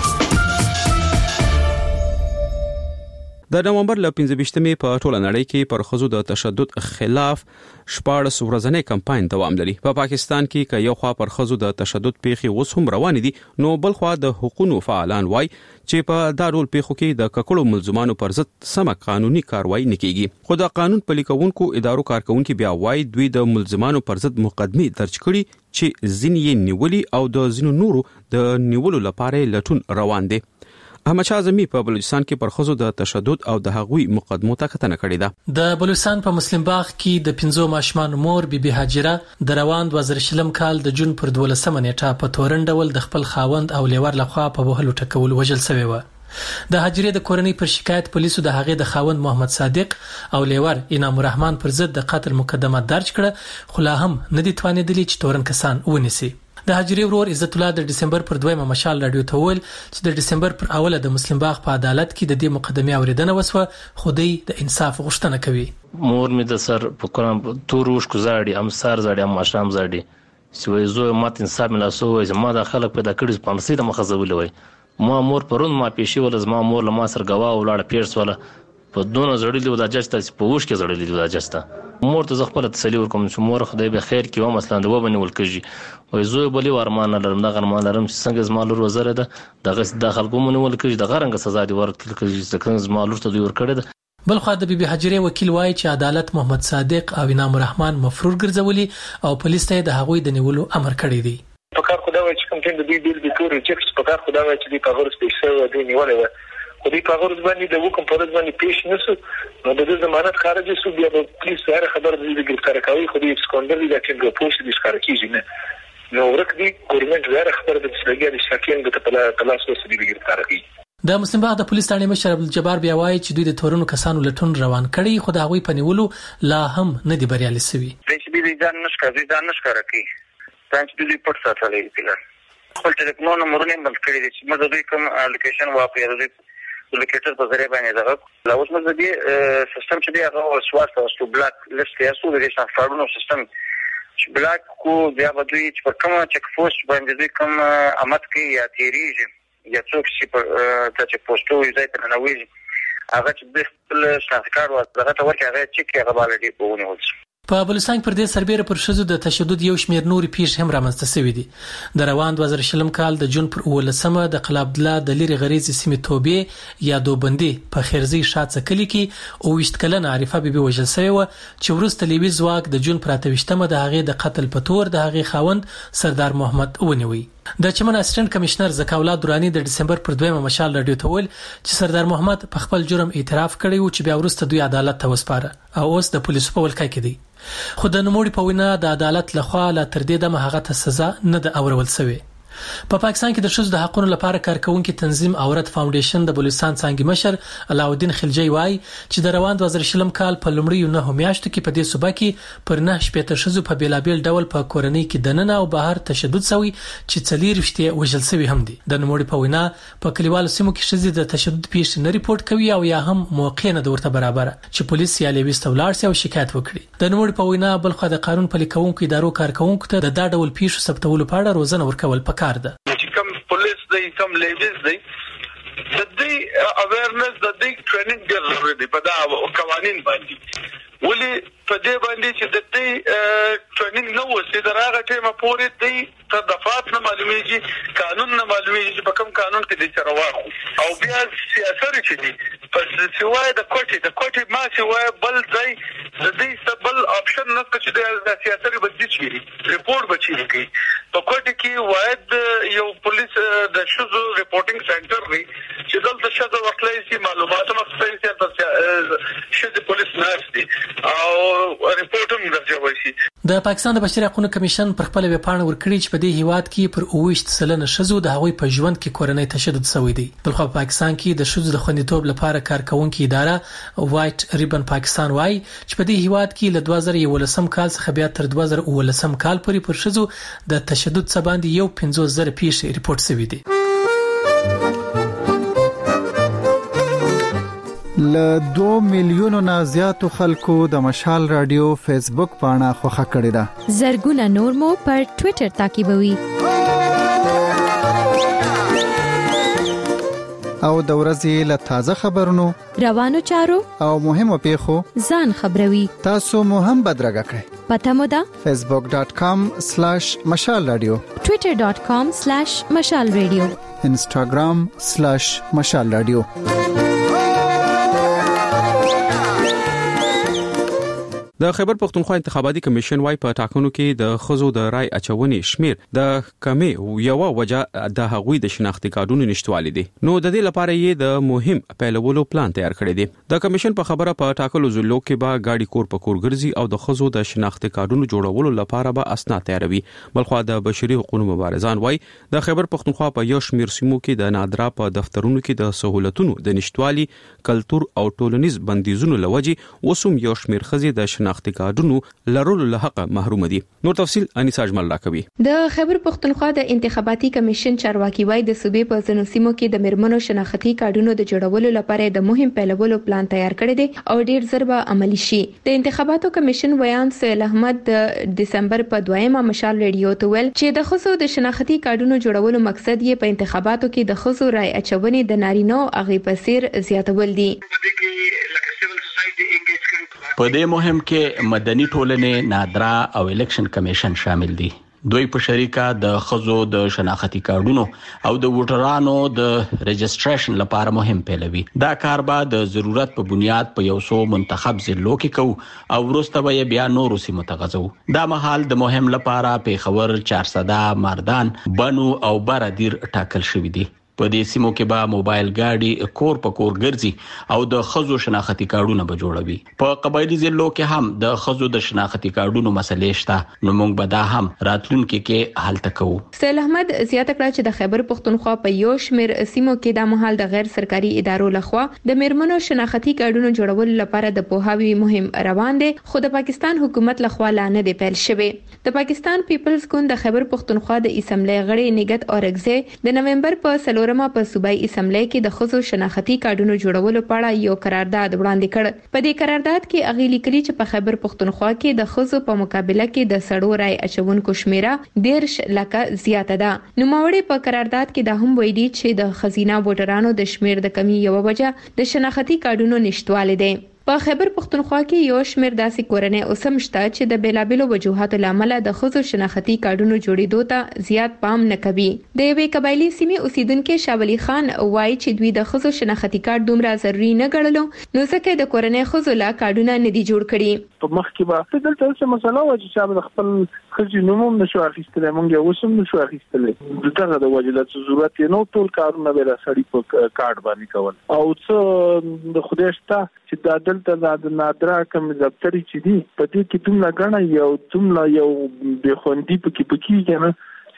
د نومبر ل 15مې په ټوله نړۍ کې پر ښځو د تشدد خلاف 14 ورځنی کمپاین دوام لري. په پاکستان کې که یو خوا پر ښځو د تشدد پیښې اوس هم روانې دي، نو بل خوا د حقوقو فعالان وایي چې په دا ډول پیښو کې د ککړو ملزمانو پر ضد سمه قانوني کاروایی نه کیږي. خو د قانون پلي کوونکو ادارو کارکونکو بیا وایي دوی د ملزمانو پر ضد مقدمې درج کړي چې ځینې یې نیولي او د ځینو نورو د نیولو لپاره لټون روان دي. احمد شاه اعظمي په بلوچستان کې پر ښځو د تشدد او د هغوی مقدمو ته کتنه کړې ده. د بلوچستان په مسلم باغ کې د 5 ماشومان مور بیبي هاجره د روان 2020 کال د جون پر 12 نیټه په تورن ډول د خپل خاوند او لیور لخوا په وهلو ټکول وژل شوی و. د هاجرې د کورنۍ پر شکایت پولیسو د هغې د خاوند محمد صادق او لیور انعام الرحمن پر ضد د قتل مقدمه درج کړه، خو لا هم نه دي توانېدلي چې تورن کسان ونیسي. د هاجرې ورور عزت الله د دسمبر پر 2 مشال رادیو ته ویل چې د دسمبر پر اوله د مسلم باغ په عدالت کې د دې مقدمه اوریدنه وسوه، خو د انصاف غوښتنه کوي. مور می د سر په قرآن توروش کو زاړي امسار زاړي ام ماشام زاړي سوې زو مات انصاف ملا سو زما د خلک پیدا کړی په نصیب مخزول وي. ما مور پرون ما پیشي ول زما مور له ما سر غوا ولاړه پیرس ولا په دونه زړلې و د جسته په وښ کې زړلې و د جسته مور ته خپل تسلی ورکوم چې مور خدای به خیر کې و مثلا د وبني ولکږي وای زوی بلی ورمان لرم د غرمان لرم چې څنګه زما لور وزره ده دغه د خلکو مونږ ولکږي د غرنګ سزا دی ورکړي چې څنګه زما لور ته دی ورکړي ده. بل خو د بیبي هاجرې وکیل وایي چې عدالت محمد صادق او انعام الرحمن مفرور ګرځولي او پولیس ته د هغوی د نیولو امر کړی دی. په کار خو دا وایي چې کوم ټیم د دې د ټول ریجکټ په کار خو دا وایي چې د کاغذ پیسې دی نیولې خو دې په غوړ باندې د حکم پر باندې پیښ نشو نو د دې ضمانت خارجي سو بیا د پولیس سره خبر دې ګرفتار کوي خو دې سکندر دې چې پولیس دې ښکار کیږي نه نو ورکه دې ګورنمنت سره خبر د سړي د شاکین د تلاش وسې دې ګرفتار کوي. د مسلم باغ د پولیس ثاني مشر عبدالجبار بیا وایي چې دوی د تورونو کسانو لټون روان کړي خو د هغوی په نیولو لا هم نه دي بریالي شوي. چې دې ځان نشکاره کوي څنګه دې پټ ساتلې دي خپل ټلیفون نمبرونه بند کړی دي چې موږ دوی کوم اپلیکیشن واپیرو لوکیټر په ذریعہ باندې دا اوس موږ دې سیستم چې دی هغه سواسته او بلاک لیست یې سو د شفافړونو سیستم چې بلاک کو بیا به دوی چې په کومه چک پوسټ باندې دوی کوم امت کې یا تیریږي یا څوک چې په چک پوسټو یې ځای ته نووي هغه چې د خپل شناخت ورته هغه ورکه هغه چې هغه بالډي په ونیول. په بلوچستان پر دې سربېره پر ښځو د تشدد یو شمېر نورې پیښې هم رامنځته شوي دي. د روان 2020 کال د جون پر 18 د قلعه عبدالله د لرې غریزي سیمې توبې یا دوبندي په خیرزي شاڅه کلي کې 20 کلنه عارفه بیبي وژل شوې وه چې وروسته لیوي ځواک د جون پر 28 د هغې د قتل په تور د هغې خاوند سردار محمد ونیوی. د چمن اسسټنټ کمشنر زکاولا درانی د دسمبر پر 2 مشال رادیو ته ویل چې سردار محمد په خپل جرم اعتراف کړی و چې بیا وروسته دوی عدالت ته وسپاره او اوس د پولیسو په ولکه کې دی. خو د نوموړي په وینا د عدالت لخوا لا تر دې دمه هغه ته سزا نه ده اورول شوې. په پاکستان کې د ښځو د حقوقو لپاره کارکونکو تنظیم اورت فاونډیشن د بلوچستان څنګه مشر علاؤالدین خلجی وایي چې د روان 2020 کال په لومړیو 9 میاشتو کې په دې صوبه کې پر 9 شپېته ښځو په بیلابیل ډول په کورنۍ کې دننه او بهر تشدد شوی چې 4 وژل شوی هم دي. د نوموړي په وینا په کلیوالو سیمو کې ښځې د تشدد پیښې نه ریپورت کوي او یا هم موقع نه ورته برابر چې پولیس یا لیويست ولاړ سي او شکایت وکړي. د نوموړي په وینا بلخو د قانون پلي کوونکو ادارو کارکونکو ته د دا ډول پیښو ثبتولو په اړه روزنه ورکول پکار ده. پولیس دی کم لیویز دی د دې اویرنس د دې ټریننګ ډېر ضروري دی په دا قوانین باندې ولې په دې باندې چې د دې ټریننګ نو وسې دراغه ټیمه پورې دی تر دفعات نه معلومیږي قانون نه معلومیږي چې په کوم قانون کې د چرواخو او بیا سیاست چې دی په سیوای د کوټي ما سیوای بل ځای د دې سبل آپشن نه چې د سیاست بدلی شي ریپورت بچی کی په کوټي کې واید یو پولیس د شوزو ریپورټینګ سنټر دی چې دلته شته وکړای شي معلومات مخکې چې شته پولیس ناس دي او ریپورټ هم درځوي شي. د پاکستان د بشري حقوقو کمیشن پر خپل ویبپاڼه ورکړي چې په دې هیواد کې پر 28% ښځو د هغوی په ژوند کې کورنۍ تشدد شوی دی. بلخو په پاکستان کې د ښځو د خوندیتوب لپاره کارکونکو اداره وایټ ریبن پاکستان وايي چې په دې هیواد کې له 2011 کال څخه بیا تر 2019 کال پورې پر ښځو د تشدد څخه باندې 15,000 پیښې ریپورت شوې دي. ل 2 میلیونو نه زیاتو خلکو د مشال رادیو فیسبوک پاڼه خوښه کړې ده. زرګونه نور مو پر ټوئیټر تعقیبوي. او د ورځې له تازه خبرونو روانو چارو او مهمو پیښو ځان خبروي. تاسو مو هم بدرګه کړئ. پته مو ده facebook.com/مشال رادیو twitter.com/مشال رادیو instagram/مشال رادیو. د خیبر پختونخوا انتخاباتي کمیشن وايي په ټاکنو کې د خزو د رای اچونې شمیر د کمې یو وجه د هغوی د شناختی کارتونو نشټوالي دي. نو د دې لپاره یې د مهم پیلولو پلان تیار کړی دی. د کمیشن په خبره په ټاکلو ضلعو کې به گاډي کور په کور ګرځي او د خزو د شناختی کارتونو جوړولو لپاره به اسناد تیاروي. بلخو د بشري حقوقو مبارزان وايي د خیبر پختونخوا په یو شمیر سیمو کې د نادرا په دفترونو کې د سہولتونو د نشټوالي کلچر او ټولنیز بندیزونو لوجي وسوم یو شمیر خزي د شناختی کارتونو لرلو له حق محروم دي. نور تفصيل انیسا اجمل راکوي. د خیبر پختونخوا د انتخاباتي کمیشن چارواکي وای د صوبې په ځینو سیمو کې د مرمنو شناختی کارتونو د جوړولو لپاره د مهم پیلولو پلان تیار کړی دی او ډیر ضربه عملی شي. د انتخاباتو کمیشن ویان سهیل احمد د دسمبر په 2مه مشال ریډیو ته ویل چې د خصو د شناختی کارتونو جوړولو مقصد یې په انتخاباتو کې د خصو رای اچونې د نارینه او اغي پسیر زیاتول دي. په دې مهم کې مدني ټولنې، نادرا او الیکشن کمیشن شامل دي. دوی په شریکه د خزو د شناختی کارتونو او د ووټرانو د رجسټریشن لپاره مهم پیلوي. دا کار به د ضرورت په بنیاد په یو څو منتخب ضلعو کې کوو او وروسته به بیا نورو سیمو ته غځو. دا مهال د مهم لپاره پیښور، چارسده، مردان، بنو او بردیر ټاکل شوی دي. په دې سیمو کې به موبایل گاډي کور په کور ګرځي او د خزو شناختی کارتونه به جوړوي. په قبایلی ضلعو کې هم د خزو د شناختی کارتونو مسلې شته. نو موږ به دا هم راتلونکي کې حل تکو. سهیل احمد زیاته کړه چې د خیبر پختونخوا په یو شمیر سیمو کې د مهال د غیر سرکاري ادارو لخوا د مرمنو شناختی کارتونو جوړولو لپاره د پوهاوی مهم روان دي، خو د پاکستان حکومت لخوا لا نه دی پیل شوی. د پاکستان پیپلز ګوند د خیبر پختونخوا د اسمبلی غړي نګت اورګزی د نومبر په 4 په صوبایي اسمبلی کې د خزو شناختی کارتونو جوړولو په اړه یو قرارداد وړاندې کړ. په دې قرارداد کې اغي لیکلي چې په خیبر پختونخوا کې د خزو په مقابله کې د سړو رای اچونکو شمیره 13 لکه زیاته ده. نوموړي په قرارداد کې د هم ویلي چې د خزینه ووټرانو د شمیر د کمی یو وجه د شناختی کارتونو نشټواله ده. په خیبر پختونخوا کې یو شمیر داسې کورنۍ اوسم شته چې د بیلابلو وجوهاتو لامل د خزو شناختی کارتونو جوړېدو ته زیات پام نه کوي. د یوې قبایلی سیمې اوسیدونکو شاولی خان وایي چې دوی د خزو شناختی کارت دومره ضروري نه ګڼلو، نو ځکه د کورنۍ خزو لا کارتونه نه دي جوړ کړي. په مخ کې به دلته څه مسله و چې خپل خزي نوم نشو اخیستل، مونږ یو وسم نشو اخیستل. دغه د وجه د ضرورت نو ټول کارونه به سړی په کارت باندې کول او څه د خدای شته چې د دلته د نادرا کوم دفتري چې دی په دې کې دومره غاڼه یو به خوندې پکې کنه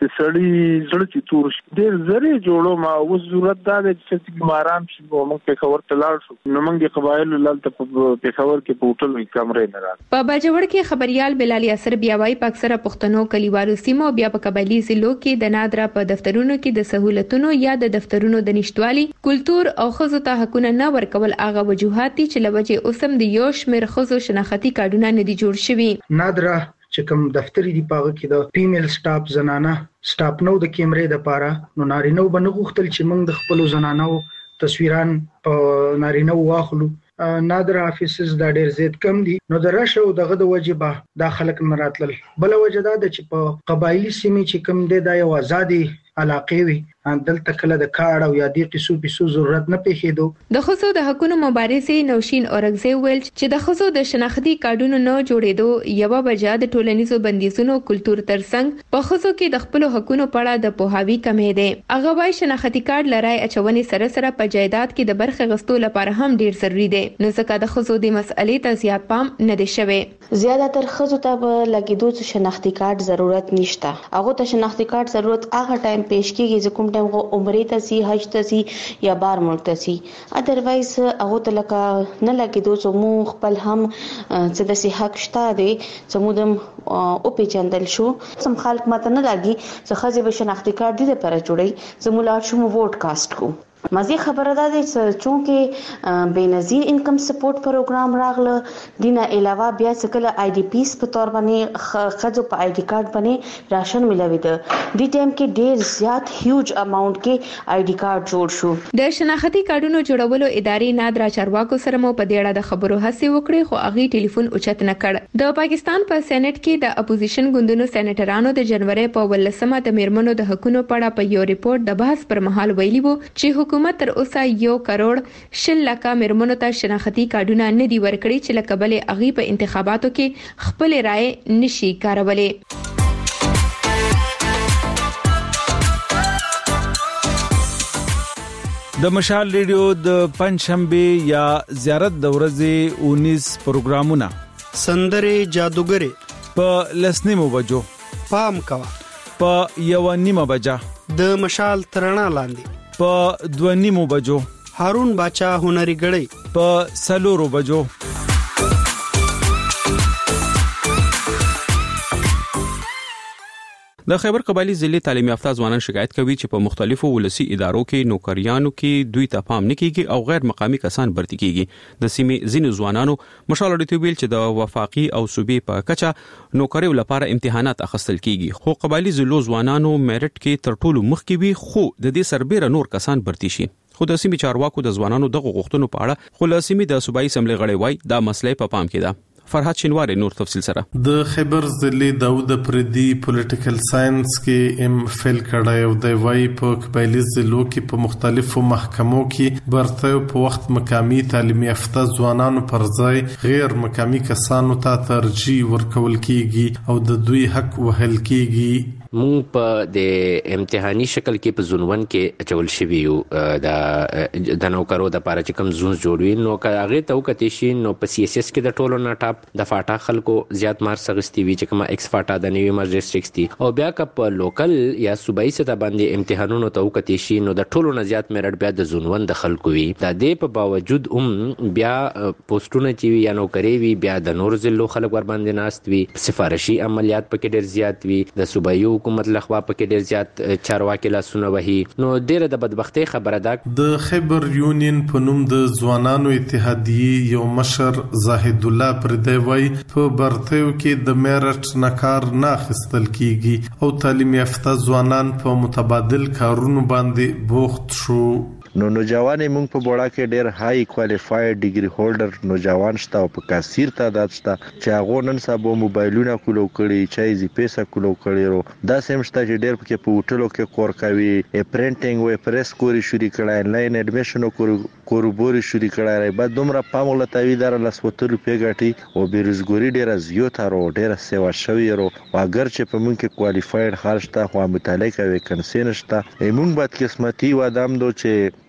چې سړی زړه چې تور شي ډېر زری جوړو ما اوس ضرورت دا دی چې بیماران شي موږ په خبر تلاړ شو نو موږ قبایل لالته په خبر کې په هوټل کې کمرې نه راځي په باجوړ کې خبريال بلال یاسر بیا وايي په اکثره پښتنو کلیوالو سیمو بیا په قبایلی ضلعو کې د نادرا په دفترونو کې د سہولتونو یا د دفترونو د نشټوالي کلچر او خزو ته حقونه نه ورکول هغه وجوهات چې لوجه اوسم د یو شمیر خزو شناختی کارډونه نه دي جوړ شوي نادرا چې کوم دفتر دی پاغه کې د فیمیل سټاف زنانه سټاف نو د کیمرې د پاره نو نارینه وبنغختل چې موږ د خپل زنانو تصویران په نارینه واخلو نادر افیسز دا ډیر زیات کم دي نو د راشو دغه د وجبه دا خلک مراتل بل وجدا د چې په قبایلی سیمې چې کم دی دا یو ازادي علاقې وي دلته کله د کار او یادي قصو ضرورت نه پیښېدو د خصو د حقوقو مبارزې نوشین اورغزی ویل چې د خصو د شناختی کارډونو نه جوړېدو یو بجا د ټولنیزو بندیزونو کلچر ترڅنګ په خصو کې د خپل حقوقو په اړه د پوهاوی کمې ده هغه وايي شناختی کارت لرای اچونې سره په جایداد کې د برخه غستو لپاره هم ډیر ضروری دی نو ځکه د خصو د مسئلې ته زیات پام نه دی شوی زیاتره خصو ته لګیدو شناختی کارت ضرورت نشته هغه ته شناختی کارت ضرورت هغه ټایم پیش کیږي ځکه ټیم عمرې ته سي حج ته سي یا بار ملک ته سي اذروایز هغه ته لکه نه لګیدو چې مو خپل هم څه د سي حق شته دي چې مو دم او پیچندل شو سم خلک ماته نه لګي چې خځې به شناختی کارت دي لپاره جوړي زموږ شوم ووټ کاست کو مزه خبره ده چې چونکه بنظیر انکم سپورټ پروګرام راغله دینه علاوه بیا څکله آی ډی پیس په تور باندې خځو په آی ډی کارت باندې راشن ملوي ده د ټیم کې ډیر زیات هیوج اماونت کې آی ډی کارت جوړ شو د شناختی کارتونو جوړولو ادارې نادرا چارواکو سره مو په دې اړه د خبرو هڅه وکړې خو هغه ټلیفون اوچت نه کړ د پاکستان په سېنات کې د اپوزیشن ګوندونو سېنیټرانو د جنوري په 18مه د میرمنو د حقوقو په اړه په یو ریپورت د بحث پر مهال ویلي وو چې حکومت تر اوسه 1 کروڑ 10 لک میرمنو ته شناختی کارډونه نه دی ورکړي چې لکه بلې اغي په انتخاباتو کې خپل رائے نشي کارولې د مشال ریډیو د پنځشنبه یا زیارت د ورځې 19 پروګرامونه سندره جادوګری په لسنیمو بجو پام کوا په یو نیمه بجا د مشال ترنا لاندې په 2:30 بجو هارون باچا هنري غړي په 4 بجو د خیبر قبایلی ضلع تعلیم یافته ځوانان شکایت کوي چې په مختلفو ولسی ادارو کې نوکریانو کې دوی ته پام نه کیږي او غیر مقامی کسان برتی کیږي د سیمې ځینې ځوانانو مشال اړتیا ویل چې د وفاقي او صوبې په کچه نوکریو لپاره امتحانات اخیستل کیږي خو قبایلی ضلع ځوانانو میرټ کې تر ټولو مخکې وي خو د دې سربېره نور کسان برتی شي خو د سیمې چارواکو د ځوانانو دغه غوښتنو په اړه خو د سیمې د صوبایي اسمبلی غړي وای دا مسله په پام کې ده فرحت شینواری نور تفصیل سره د خیبر ضلع داود پردي پولیټیکل ساينس کې ام فل کړای او د وای په قبایلی ضلعو کې په مختلفو محکمو کې برته په وخت مقامی تعلیم یافته ځوانانو پر ځای غیر مقامی کسانو ته ترجیح ورکول کیږي او د دوی حق وهل کیږي مونږ په د امتحاني شکل کې په زونون کې اچول شوی یو د نوکرو د لپاره چې کوم زون جوړوي نو هغه ته وکړي شي نو په سی اس اس کې د ټولو نه ټاپ د فاټا خلکو زیات مارکس غستې وی چې کومه ایکس فاټا د نیوی ماجستریکس دي او بیا که په لوکل یا صوبایي سطح باندې امتحانونو ته وکړي شي نو د ټولو نه زیات میرټ بیا د زونون د خلکو وی د دې په باوجود بیا پوسټونه چې وی یا نوکری وی بیا د نور ضلعو خلک ور باندې ناست وی سفارشي عملیات پکې ډیر زیات وی د صوبایي حکومت لخوا پکې ډیر زیات چارواکي لاسونه وهي نو ډیره د بدبختی خبره ده د خیبر یونین په نوم د ځوانانو اتحادیه یو مشر زاهد الله پردی وای په برتیو کې د میرټ نکار نه خستل کیږي او تعلیم یافته ځوانان په متبادل کارونو باندې بوخت شو نو نوجوان مونږ په بوړه کې ډېر هاي کوالیفاید ډیګري هولډر نوجوان شته او په کثیر تعداد شته چې هغه نن سبا موبایلونه کولو کړي چې زی پیسې کولو کړي دا سم شته چې ډېر په هوټلو کې کور کوي پرینټینګ او پریس کوري شوري کړي انلاین اډمیشن کوربوري شوري کړي بعد دومره پامول تاوی دار لسوتر په ګټي او بیروزګوري ډېر زیات ارو ډېر سیوا شوی ورو اگر چې په مونږ کې کوالیفاید خالص ته خو متعلق وي کنسین شته مونږ بعد قسمتي و ادم دو چې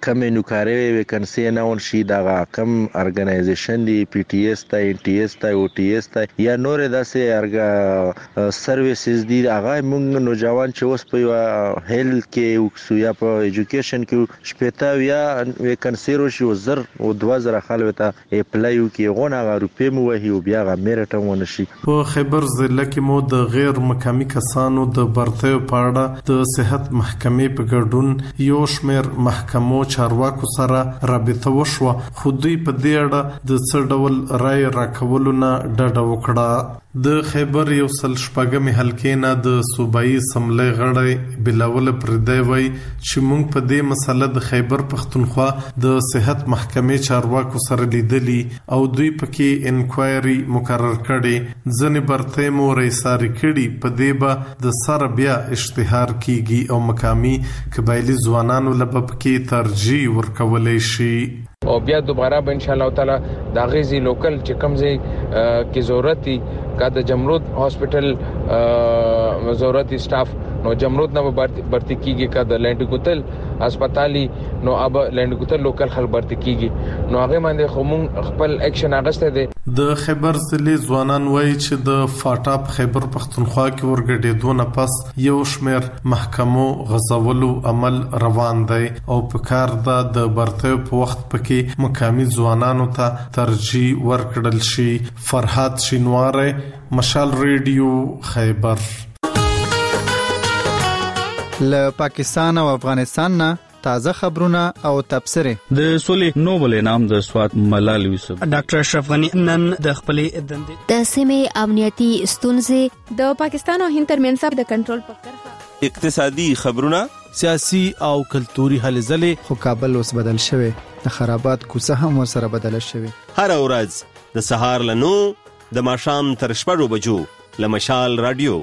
کم نوکاری ویکنسی نه ونشي دا کم ارګنایزیشن دی پی ټی ایس ته ان ټی ایس ته او ټی ایس ته یا نور داسې سرویسز دي هغه موږ نوجوان چې اوس په هیلث کې یا په ایجوکیشن کې شپږ یا ویکنسی روشي او 2000 خلک ته اپلای وکي غونه روپې مو وهي او بیا غ میرټ مو نشي. په خیبر ضلع کې مو د غیر مقامي کسانو د برتیو په اړه د صحت محکمې په ګډون یو شمېر محکمو چارواکو سره رابطه وشوه، خو دوی په دې اړه د څه ډول رای راکولو نه ډډه وکړه. د خیبر یو سل شپږمې حلقې نه د صوبایي اسمبلۍ غړی بلاول پردی وایي چې موږ په دې مسله د خیبر پښتونخوا د صحت محکمې چارواکو سره لیدلی او دوی پکې انکوایري مقرر کړي، ځنې برتۍ مو رئیساري کړي، په دې به د سره بیا اشتهار کیږي او مقامي قبایلي ځوانانو لپاره پکې ترجیح ورکولای شي. او بیا دوباره به ان شاء الله تعالی دا غیزي لوکل چې کوم ځای کې ضرورت دي کا د جمرود هاسپټل ضرورت سټاف نو جمرود نه برتی کیږي کا د لینډ کوتل هسپتالي نو اب لینډ کوتل لوکل خلک برتی کیږي نو هغه باندې خو خپل اکشن اغسته دي. د خیبر ضلع ځوانان وایي چې د فاټاپ خیبر پښتونخوا کې ورګډېدو نه پس یو شمېر محکمو غزولو عمل روان دی او په کار د برتیو په وخت پکې مقامي ځوانانو ته ترجیح ورکړل شي. فرحات شینواره، مشال ریډیو، خیبر. له پاکستان او افغانستان نه تازه خبرونه او تبصره. د سولې نوبل انعام د سواد ملال یوسف ډاکټر اشرف غنی نن د خپلې دندې د سیمې امنیتي ستونزې د پاکستان او هند ترمنځ د کنټرول په طرفه اقتصادي خبرونه، سیاسي او کلتوري هلې ځلې. خو کابل اوس بدل شوی، د خرابات کوڅه هم ورسره بدل شوی. هر ورځ د سهار له 9 د ماښام تر 6 بجو له مشال رادیو.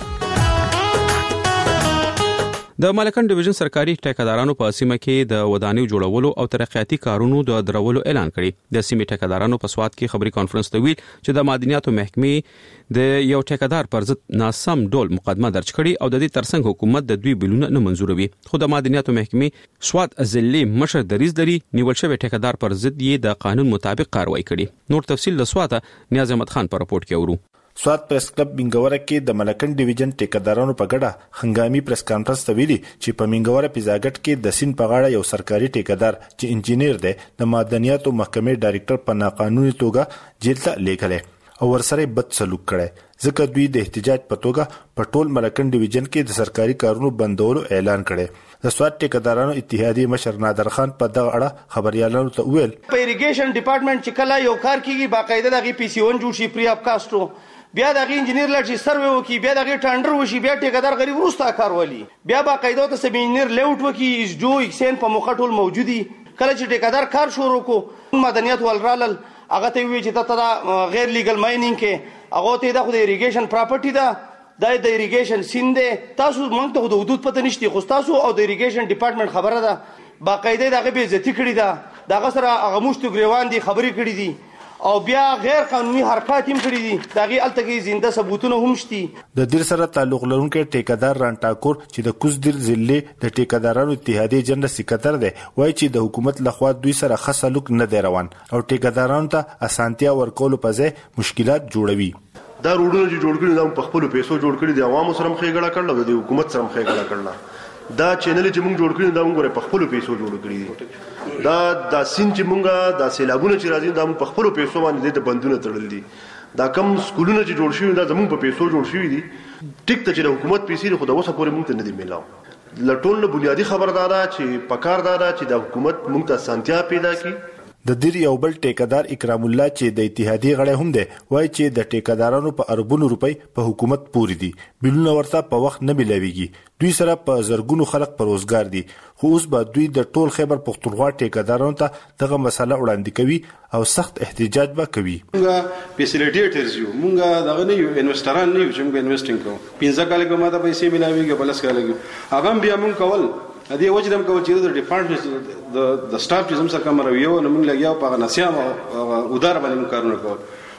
د مالکان ډیویژن سرکاري ټیکادارانو په سیمه کې د ودانیو جوړولو او ترقیاتي کارونو د درولو اعلان کړی. د سیمې ټیکادارانو په سواد کې خبري کانفرنس ته ویل چې د معدنیاتو محکمې د یو ټیکادار پر ضد ناسم ډول مقدمه درج کړي او د دې ترڅنګ حکومت د دوی بلونه نه منزوروي. خو د معدنیاتو محکمې سواد ضلع مشر دریز لري نیول شوی ټیکادار پر ضد یې د قانون مطابق کاروایی کړي. نور تفصیل د سواد نیاز احمد خان په راپورټ کې اورو. سواد پریس کلب منګوره کې د ملکن ډیویژن ټیکادارانو په ګډه هنګامي پریس کانفرنس ته ویلي چې په منګوره پیزاګټ کې د سین په غاړه یو سرکاري ټیکادار چې انجینیر دی د معدنیاتو محکمې ډایریکټر په ناقانوني توګه جیل ته لیږلی او ورسره بد سلوک کړی، ځکه دوی د احتجاج په توګه په ټول ملکن ډیویژن کې د سرکاري کارونو بندولو اعلان کړی. د سواد ټیکادارانو اتحادیې مشر نادر خان په دغه اړه خبريالانو ته ویل په اریګیشن ډپارټمنټ چې کله یو کار کیږي باقاعده دغه پی سی 1 جوړ شي پری اپ کاستو بیا دغه انجینیر لږ سروې وکي بیا دغه ټانډر وشي بیا ټیکادار غریب ورستا کار ولي بیا باقاعده ته سب انجینیر لیوټ وکي اس جو ایکسن په موخه ټول موجودي. کله چې ټیکادار کار شروع کو مدنیات ولرال هغه ته وی چې ته غیر لیګل ماینینګ کې هغه ته د اریګیشن پراپرټي ده د اریګیشن سیند تاسو مونږ ته د حدود پته نشتی خو تاسو او د اریګیشن ډپارټمنټ خبره ده باقاعده دغه به عزت کړی ده دغه سره هغه مشت ګریوان دي خبري کړی دي او بیا غیر قانوني حرکت هم کړی دي دغه التګي زنده ثبوتونه هم شتي. د دیر سره تعلق لرونکو ټیکادار ران ټاکور چې د کوزدیر ضلع د ټیکادارانو اتحادیې جنرال سکرټر دی وایي چې د حکومت لخوا دوی سره ښه سلوک نه دی روان او ټیکادارانو ته اسانتیا ورکول په ځای مشکلات جوړوي. دا روډونه چې جوړ کړي دا په خپل پیسو جوړ کړي دي عوامو سره مخېګړه کړل او د حکومت سره مخېګړه کړل. دا چینل چې موږ جوړ کړی دا موږ په خپل پیسو جوړ کړی دي. دا سین چې موږ دا سیلابونه چې راځي دا په خپل پیسو باندې د بندونه تړل دي. دا کم سکولونه چې جوړ شوي دا زموږ په پیسو جوړ شوي دي. ټیک ته چې د حکومت پیسې خو دا اوسه پورې موږ ته نه دي میلاو. لټول بنیادی خبردار چې پکار دا چې د حکومت موږ ته سانتیا پیدا کړي. د دیر یو بل ټیکادار اکرام الله چې د اتحادیې غړی هم دی وایي چې د ټیکادارانو په اربونو روپۍ په حکومت پوري دي بلونه ورته په وخت نه ملاويږي. دوی سره په زرګونو خلک په روزګار دي خو اوس به دوی د ټول خیبر پښتونخوا ټیکادارانو ته دغه مسله وړاندې کوي او سخت احتجاج به کوي. موږ فیسیلیټیټرز یو موږ دغه نه یو انویسټران نه یو چې موږ انویسټینګ کوو 15 کال کې ماته پیسې ملاويږي بلس کال کې هغه بیا موږ کول ادي وجدم کو چې د ډپارټمنټ د سټاف چې زم سره کوم راویو نو موږ لګیاو په نسیام او اداره باندې کارونه کول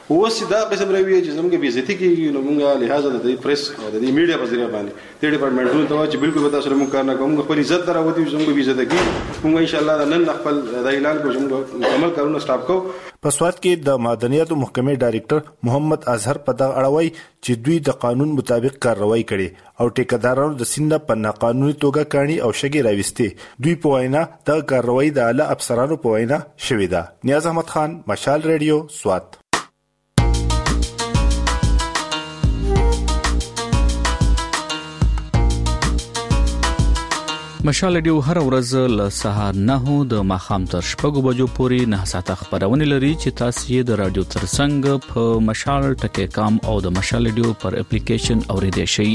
اوس دا قسم راوي چې زموږ به عزت کیږي نو موږ لہذا د پریس او د میډیا په ذریعہ باندې د ډپارټمنټونو ته چې بالکل به تاسو موږ کار نه کوم خپل عزت دراوتی زموږ به عزت کیږي موږ ان شاء الله نن خپل د اعلان کوم عمل کارونه سٹاپ کو. په سوات کې د معدنیاتو محکمې ډایریکټر محمد اظهر په دغه اړوي چې دوی د قانون مطابق کارروای کړي او ټیکدارانو د سند په ناقانوني توګه کاڼي او شګي راوستي. دوی په وینا د کارروای د اعلی افسرانو په وینا شوې ده. نیاز احمد خان، مشال ریډیو، سوات. مشال ډیو هر ورځ له سهار 9 د ماخام تر 6 بجو پورې 9 ساعته خبرونه لري چې تاسو یې د رادیو ترڅنګ په مشال ټکی کام او د مشال ډیو پر اپلیکیشن اوریدئ شئ.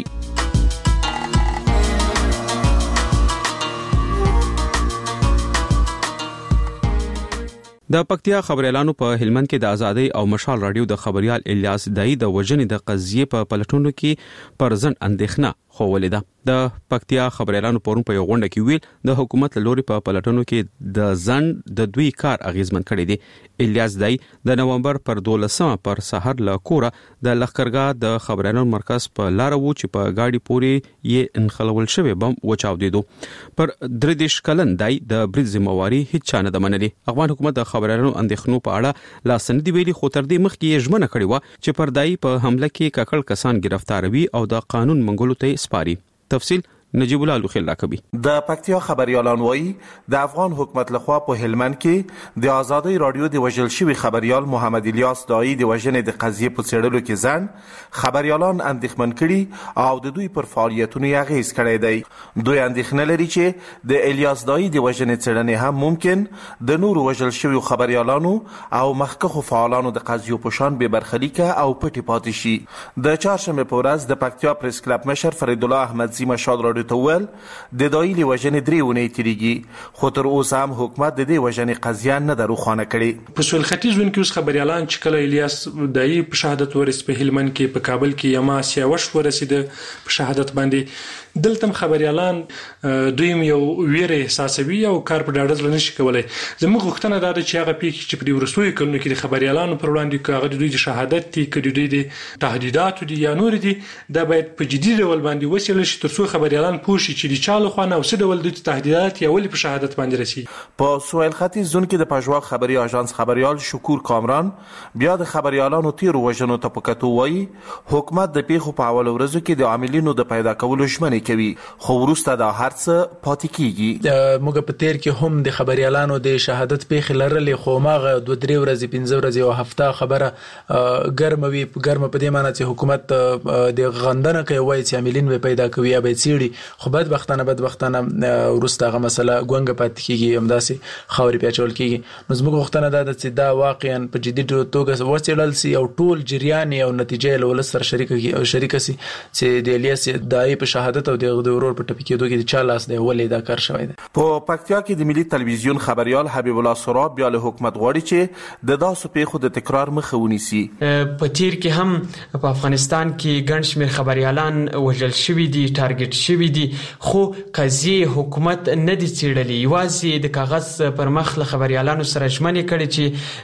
د پکتیا خبريالانو په هلمند کې د ازادي او مشال رادیو د خبريال الیاس دای د وژنې د قضیې په پلټونو کې پرځن اندېښنه خوولې ده. د پکتیا خبريالانو پرون په یو غونډه کې ویل د حکومت لوري په پلټونو کې د ځن د دوی کار اغیزمن کړی دی. الیاس دای د نومبر پر 12 پر سحر له کوره د لخرګا د خبريالانو مرکز په لار وو چې په گاډي پوري یې انخلول شوی بم وچاودیدو. پر دردش کلن دای د برید ذمہواری هیڅ چانه د منلي. افغان حکومت د خبريالانو اندېښنو په اړه لاسندې ویلي خو تر دې مخکې یې ژمنه کړې و چې پر دای په حمله کې ککړ کسان گرفتار وي او د قانون منګولو ته سپاري. تفصیل نجیب الله لوخیل راکبي. د پکتیا خبريالان وایي د افغان حکومت لخوا په هلمند کې د ازادي رادیو د وژل شوی خبريال محمد الیاس دای د وژنې د قضیې په څېړلو کې ځان خبريالان اندېښمن کړي او د دوی پر فعالیتونو یې اغیز کړی دی. دوی اندېښنه لري چې د الیاس دای د وژنې څېړنې هم ممکن د نور وژل شوی خبريالانو او مخکښو فعالانو د قضیو په شان به برخلیکه او پټي پاتې شي. د چهارشنبه په ورځ د پکتیا پریس کلب مشر فرید الله احمدزی مشال رادیو تول د دایلی وژنې 3 ونې تیریږي خو تر اوسه هم حکومت د دې وژنې قضیه نه دروخانه کړي. په سویل ختیځ ون کې اوس خبريالان چې کله الیاس دای په شهادت ورس په هلمند کې په کابل کې یما سیاوش ورسیده په شهادت باندې دلته خبريالان دویم یو ویره احساسوي او کار په ډاډه ځل نشي کولای. زموږ غوښتنه دا ده چې هغه پیښې چې په ورسوي کلونو کې د خبريالانو پر وړاندې کاغه د دوی شهادت دي کړي دوی د تهدیدات دي یا نور دي دا باید په جدي ډول باندې وسیله شي ترڅو خبريالان پوښي چې د چالو خو نه اوسه ډول د تهدیدات یا ولې په شهادت باندې رسي. په سویل ختیځ زون کې د پژواک خبري اژانس خبريال شکور کامران بیا د خبريالانو تیر وژنو ته پکاتو وایي حکومت د پیښو په اول ورځو کې د عاملینو د پیدا کولو ژمنې کوي خو وروسته دا هرڅه پاتې کیږي. موږ په تیر کې هم د خبريالانو د شهادت پیښ لرلې خو ماغه 2-3 ورځې 15 ورځې او هفته خبره ګرموي په دې معنی چې حکومت د غندنه کوي وایي چې عاملین به پیدا کوي یا به چیړي خو بدبختانه ورسته هغه مسله ګونګه پاتې کیږي همداسې خاوري پیچول کیږي. نو زموږ وختونه دا چې دا واقعا په جدي توګه وڅېړل سي او ټول جریان او نتیجې له ولس سره شریک سي چې د الیاس دای په شهادت او د ورور په ټپي کېدو کې د چا لاس دی ولې دا کار شوی دی. په پکتیا کې د ملي تلویزیون خبريال حبیب الله سراب بیا له حکومت غواړي چې د داسو پیښو د تکرار مخه ونیسي. په تیر کې هم په افغانستان کې ګڼ شمېر خبريالان وژل شوي دي ټارګټ شوي دي خو قضیه حکومت نه دي څېړلې. یوازې د کاغذ پر مخ له خبريالانو سره ژمنې کړي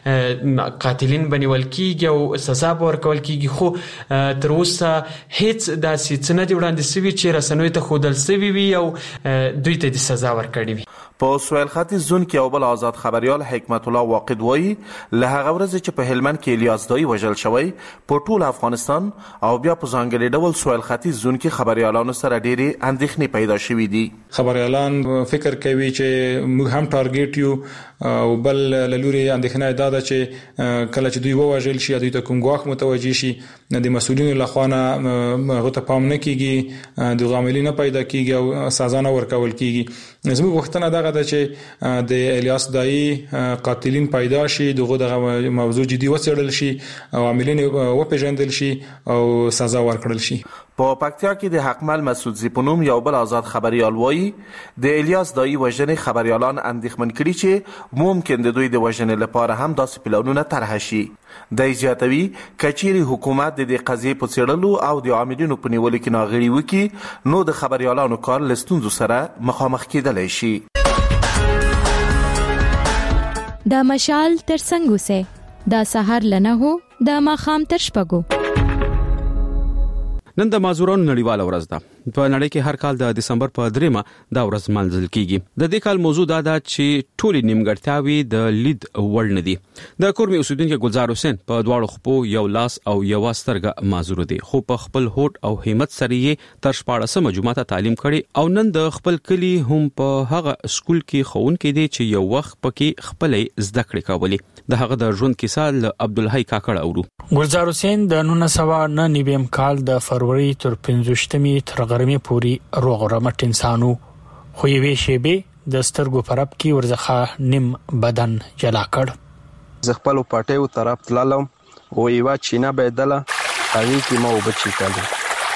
چې قاتلین بنول کیږي او سزا به ورکول کیږي خو تر اوسه هیڅ داسې څه نه دي وړاندې شوي چې رسنیو ته ښودل شوي وي او دوی ته د سزا ورکړي وي. په سویل ختیځ زون کې یو بل آزاد خبريال حکمت الله واقد وایي له هغه ورځې چې په هلمند کې الیاس دای وژل شوی په ټول افغانستان او بیا په ځانګړي ډول سویل ختیځ زون کې خبريالانو سره ډېرې اندېښنې پیدا شوې دي. خبريالان فکر کوي چې موږ هم ټارګټ یو او بل لوري اندېښنه ده چې کله چې دوی وژل شي دوی ته کوم ګواښ متوجي شي د مسؤلینو لخوا نه غوته پام نه کیږي د عاملین پیدا کیږي او سزا نه ورکول کیږي. زموږ وختونه دغه ده چې د الیاس دای قاتلین پیدا شي دغه موضوع جدي وڅېړل شي او عاملین وپېژندل شي او سزا ورکړل شي. په پکتیا کې د حقمل مسعود زیپونوم یو بل آزاد خبريال وایي د الیاس دای وژنې خبريالان اندېښمن کړي چې ممکن د دوی د وژنې لپاره هم داسې پلانونه طرح شي. د زیاتوي کچيري حکومت د دې قضیې په څېړلو او د عاملینو په نیولو کې ناغړي وکړي نو د خبريالانو کار له ستونزو سره مخامخ کېدلی شي. دا مشال ترڅنګ اوسه دا سحر لنه هو د ماخام تر شپږو. نن د مازورانو نړیواله ورځ ده. په نړۍ کې هر کال د دسمبر په 3 دا ورځ منځل کیږي. د دې کال موضوع دا ده چې ټولې نیمګړتیاوي د لید وړ نه دي. د کورمي اوسیدونکو ګلزار حسین په دواړو خپو یو لاس او یو سترګه معذور دي، خو په خپل هوټ او همت سره یې تر 14 جمعه تعلیم کړي او نن د خپل کلی هم په هغه سکول کې ښوونکی دی چې یو وخت پکې خپلې زده کړې کولې. د هغه د ژوند کیسه له عبدالحی کاکړ اورو. ګلزار حسین د 1999 کال د فروری تر 15 تر غرمې پوري روغ رمټ انسانو، خو یوې شیبې د سترګو پرب کې ورزخه نیم بدن جلا کړ. ز خپل پټیو طرف تللم او یو چینه بدله هغه کې ما وبچی کړل.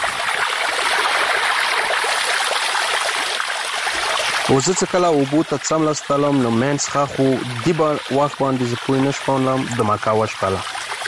وزه چې کله وبو ته څم لاستلم نو مینس خو دی با واخ باندې ز پوینش پونلم د ماکاوش پاله.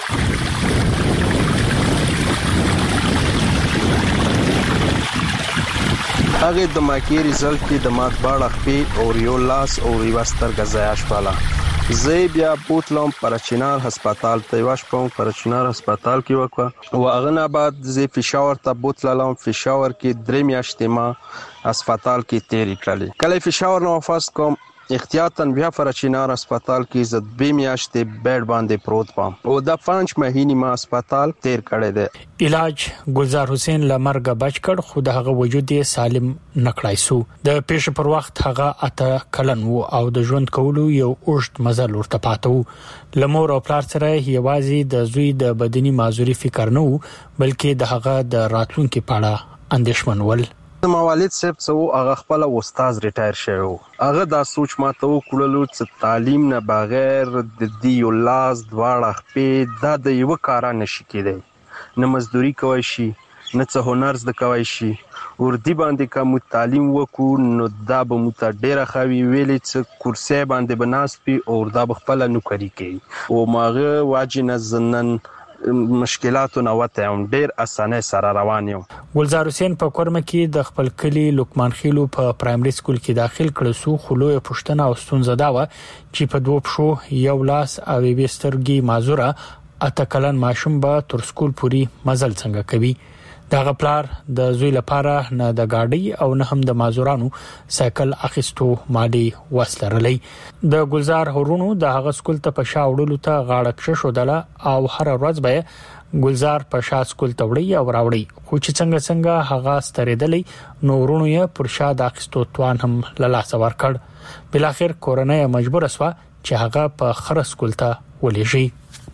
هغه د ماکی ریزلټ کې د مات باړه خپې او یو لاس او یو سترګه ځایش پاله. زه بیا بوتلم پرچینار هسپتال ته واش پم پرچینار هسپتال کې وکړه او هغه نه بعد زه پېښور ته بوتلم. پېښور کې 3 میاشتې ما هسپتال کې تیری کړلې. کله پېښور نه واپس کوم احتیاطاً بیا پرچینار هسپتال کې زه 2 میاشتې بیډ باندې پروت پم او د 5 مهینې ما هسپتال تیر کړی دی. علاج ګلزار حسین لمرګه بچ کړ، خو د هغه وجود یې سالم نکړای سو. د پیښې پر وخت هغه اته کلن وو او د ژوند کولو یو اوږد مزل ورته پاتو. لمور او پلار سره یوازې د زوی د بدني معذوري فکر نه وو، بلکې د هغه د راتلونکو پاړه اندېښمن ول. ما والد صاحب څو هغه خپل استاد ریټایر شوی، هغه دا سوچ ماته وکړلو چې تعلیم نه بغیر د دې یو لاس دواړه خپې دا د یو کار نشي کېدی. نه مزدوري کوي شي نه څه هنر زده کوي شي. وردی باندې کوم تعلیم وکړو نو دا به مو ته ډیره خوي ویلې چې کرسي باندې بناسپي او دا بخپل نو کوي او ماغه واجنه زنن مشکلاتو نه وته هم ډیر اسانه سره روان یم. ګلزار حسین په کورمه کې د خپل کلی لوکمان خیلو په پرایمري سکول کې داخل کړل سو، خو لوی پښتنه او ستونزه دا و چې په 2 پښو یو لاس او یو سترګې معذوره اته کلن ماشوم به تر سکول پوري مزل څنګه کوي. دغه پلار د زوی لپاره نه د گاډي او نه هم د معذورانو سایکل اخیستو مالی وسلرلې. د ګلزار هورونو د هغه سکول ته په شاوړلو ته غاړه کښ شودله او هر ورځ به ګلزار په شا سکول ته وړي او راوړي، خو چې څنګه هغه ستریدلې نو ورونو یې پر شا د اخیستو توان هم لاس ور کړ. بل اخر کورنۍ مجبور شوه چې هغه په خره سکول ته ولېږي.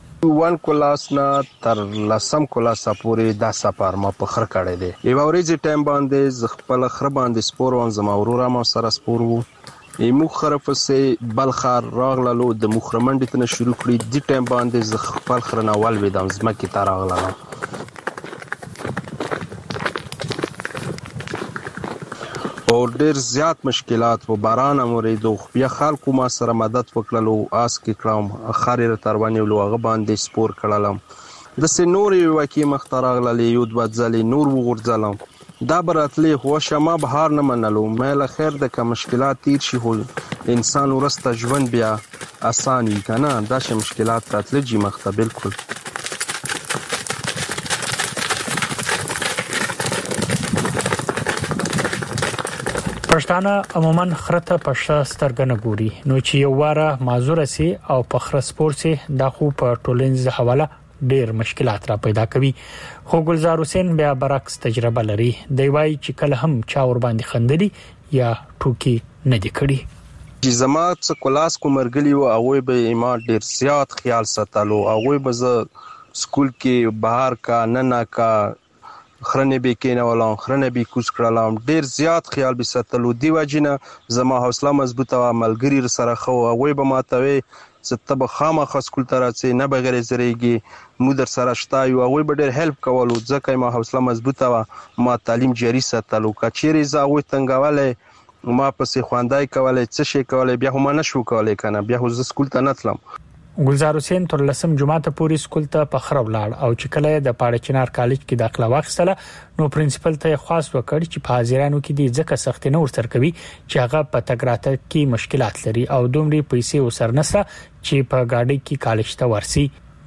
1 کلاس نه تر 10 کلاس پورې دا سفر ما په خر کړی دی. یو ورځ ټایم باندې ز خپل خر باندې سپور وان زما ورور ما سره سپور وو. یمو خر پسې بلخار راغللو د مخرمنډ ته شروع کړی. د ټایم باندې ز خپل خر نه ول وېدم زما کې تار راغلم. او ډیر زیات مشکلات و باران اوریدو، بیا خلکو ما سره مدد وکړلو، آس کې کړم خاري تروانی ولو هغه باندې سپور کړلم. د سنوري وکی مختارغللی یو د بدزلی نور وګرځلم. دا براتلې هو شمه بهار نه منلو مې له خیر د کوم مشکلات تیر شي هول انسان ورسته ژوند بیا اساني کنه دا ش مشکلات راتلې جی مخته بالکل. پښتانه عموما خرته پښه سترګنه ګوري، نو چې یو واره معذور سي او په خر سپور سي دا خو په ټولنیز حواله ډیر مشکلات را پیدا کوي. خو ګلزار حسین بیا برعکس تجربه لري. دی وايي چې کله هم چا ور باندې خندري یا ټوکی نه دی کړی. چې زما څه کلاس کو مرګلی او هغه به ما ډیر زیات خیال ساتلو. هغه به ز سکول کې بهر کا نه کا خرنه به کینه ولان خرنه به کوس کړلم، ډیر زیات خیال به ساتلو. دی واجنه زما حوصله مضبوطه او ملګری سره خو هغه به ماتوي چې ته به خامخا سکول ته راځې نه بغیر زریږي مو در سره شتا یو هغه به ډیر هیلپ کولو ځکه ما حوصله مضبوطه و ما تعلیم جاری ساتلو. کچېری زاوی تنګواله ما پسې خواندای کولای څه شي کولای بیا هم نه شو کولای کنه بیا خو سکول ته نه تلم. ګلزار حسین تر 10 جمعه ته پوری سکول ته په خرو لاړ او چې کله د پاړچنار کالج کې داخله واخیستله نو پرنسپل ته خاص وکړ چې په حاضرانو کې د ځکه سخت نه ورسره کوي چې هغه په تګراته کې مشکلات لري او دومره پیسې وسر نسته چې په گاډي کې کالج ته ورسي.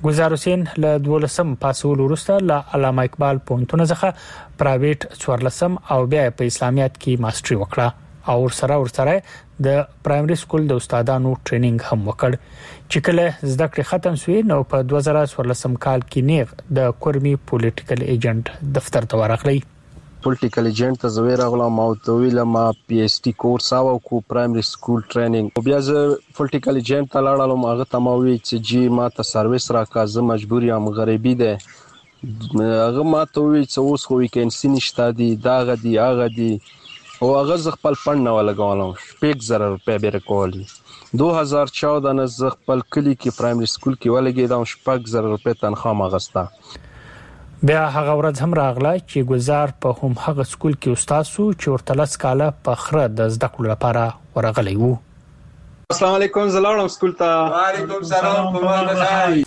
ګلزار حسین له 12 پاسول وروسته له علامه اقبال پونتونه څخه پرایویټ 14 او بیا په اسلامیات کې ماستری وکړه او ورسره د پرایمري سکول د استادانو ټریننګ هم وکړ چې کله زده کړې ختم شوې نو په 2014 کال کې نیغ د کورمي پولیټیکل ایجنټ دفتر ته ورغلی. پولیټیکل ایجنټ ته زویر غلام او تویل ما پی ایچ ډی کورس او کو پرایمري سکول ټریننګ او بیا زه پولیټیکل ایجنټ ته لاړم. هغه ته ما وی چې جی ما ته سرویس راکا زه مجبور یم غریبي ده. هغه ما ته وی چې اوس خو ویکینسي نشته دي داغه دي هغه دي او هغه خپل فند نه ولګولم 5000 روپیا به رکولي. 2014 نه ز خپل کلی کې پرایمري سکول کې ولګیدم 5000 روپیا تنخواه مغستا. بیا هغه ورځ هم راغله چې ګلزار په هم هغه سکول کې استاد سو چې ورته لاس کاله په خره د زده کړو لپاره ورغلی وو. السلام علیکم زلاړم سکول ته. وعلیکم سلام په مخه.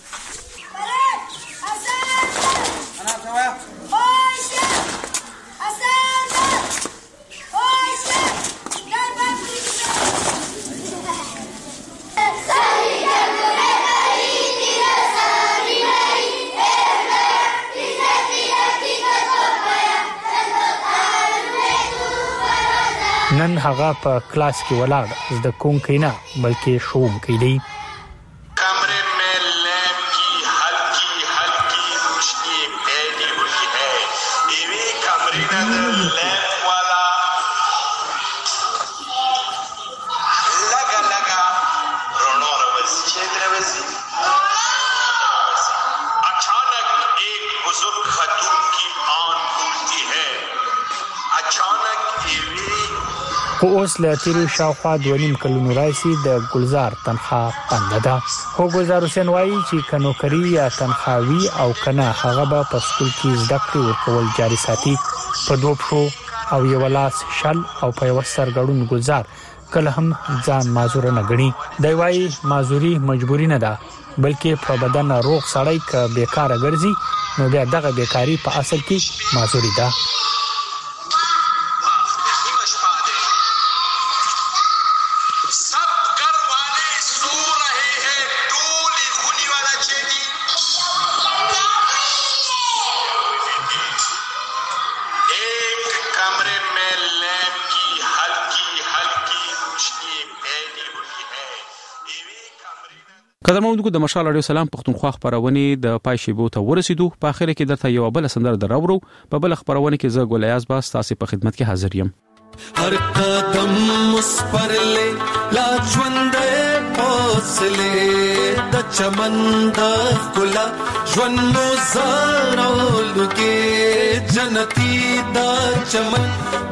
نن هغه په کلاس کې ولاړ زده کوونکی نه بلکې ښوونکی دی. कमरे में लैम्प की हल्की हल्की रोशनी फैली हुई है. ये कमरे में लैम्प वाला लगा लगा रोनो रवसी क्षेत्र रवसी. अचानक एक बुजुर्ग खतून की आंख खुलती है. अचानक ये خو اوس له تیرو شاوخوا 2.5 کلونو راځي د ګلزار تنخواه بند ده. خو ګلزار حسین وایي چې کنوکری یا تنخواوي او کنه هغه به په سکول کې زده کړې ورکول جاري ساتي. په دوه پښو او یو لاس شل او په یو سرګړون ګلزار کله هم ځان معذور نه غني. دی وایي معذوري مجبوری نه ده بلکې په بدن روغ سړی ک بیکاره ګرځي نو بیا دغه بیکاری په اصل کې معذوري ده. قدرمنونکو د مشال رادیو سلام پښتونخوا خبرونه د پای شیبو ته ورسېدو. په اخر کې درته یو بل سندره دراوړو. په بل خبرونه کې زه ګولیاز با تاسو په خدمت کې حاضر یم. هر قدم مسپرلې لا ژوندې حوصله د چمن د ګلا ژوند مو زارولو کې جنتی د چمن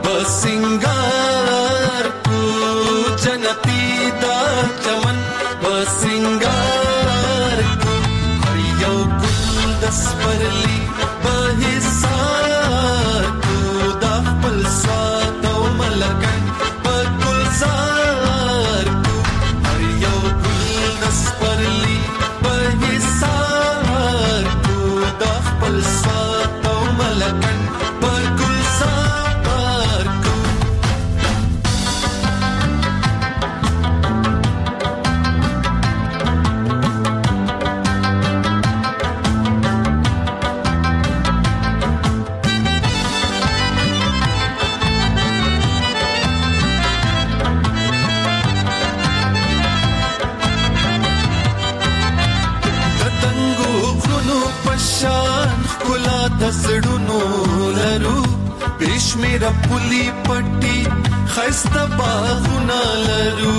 بسنګار کو جنتی د چمن بسنګار کو هر یو ګل د سپرلې په حساب کو د خپل سواد او ملکن په ګلزار کو هر یو ګل د سپرلې په حساب کو د خپل سواد او ملکن په ګلزار کو دسړونو لرو بشمیره پولی پټي خسته باغونه لرو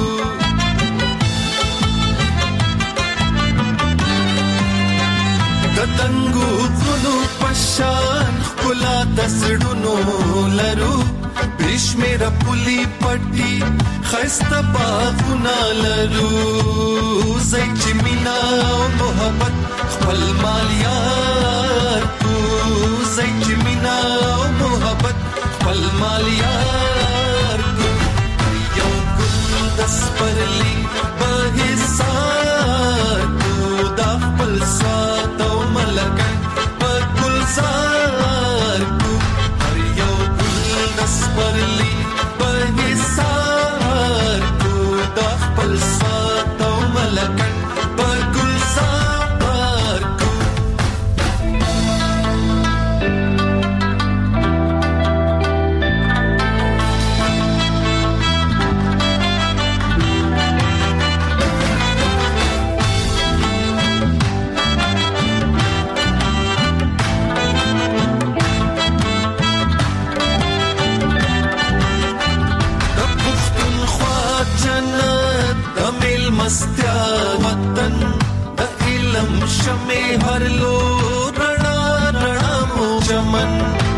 دتنګو غونو پشان خلا دسړونو لرو بشمیره پولی پټي خسته باغونه لرو زای چې مینا او محبت خپل مالیار کو زای چې مینا او محبت خپل مالیار کو یو ګل د سپرلی په حساب کو د خپل سواد او ملکن په ګلزار کو هر یو ګل د سپرلی په حساب کو د خپل سواد او ملکن په ګلزار چمن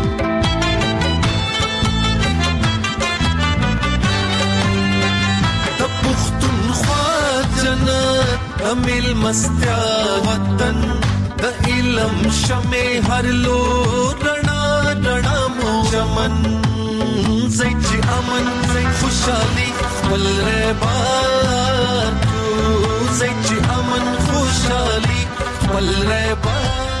د پښتونخوا جنت امیل مستیا وطن د علم شمه هر لور رڼا رڼا مو چمن زئی امن خوشالي ول ربار زئی امن خوشالي ول ربار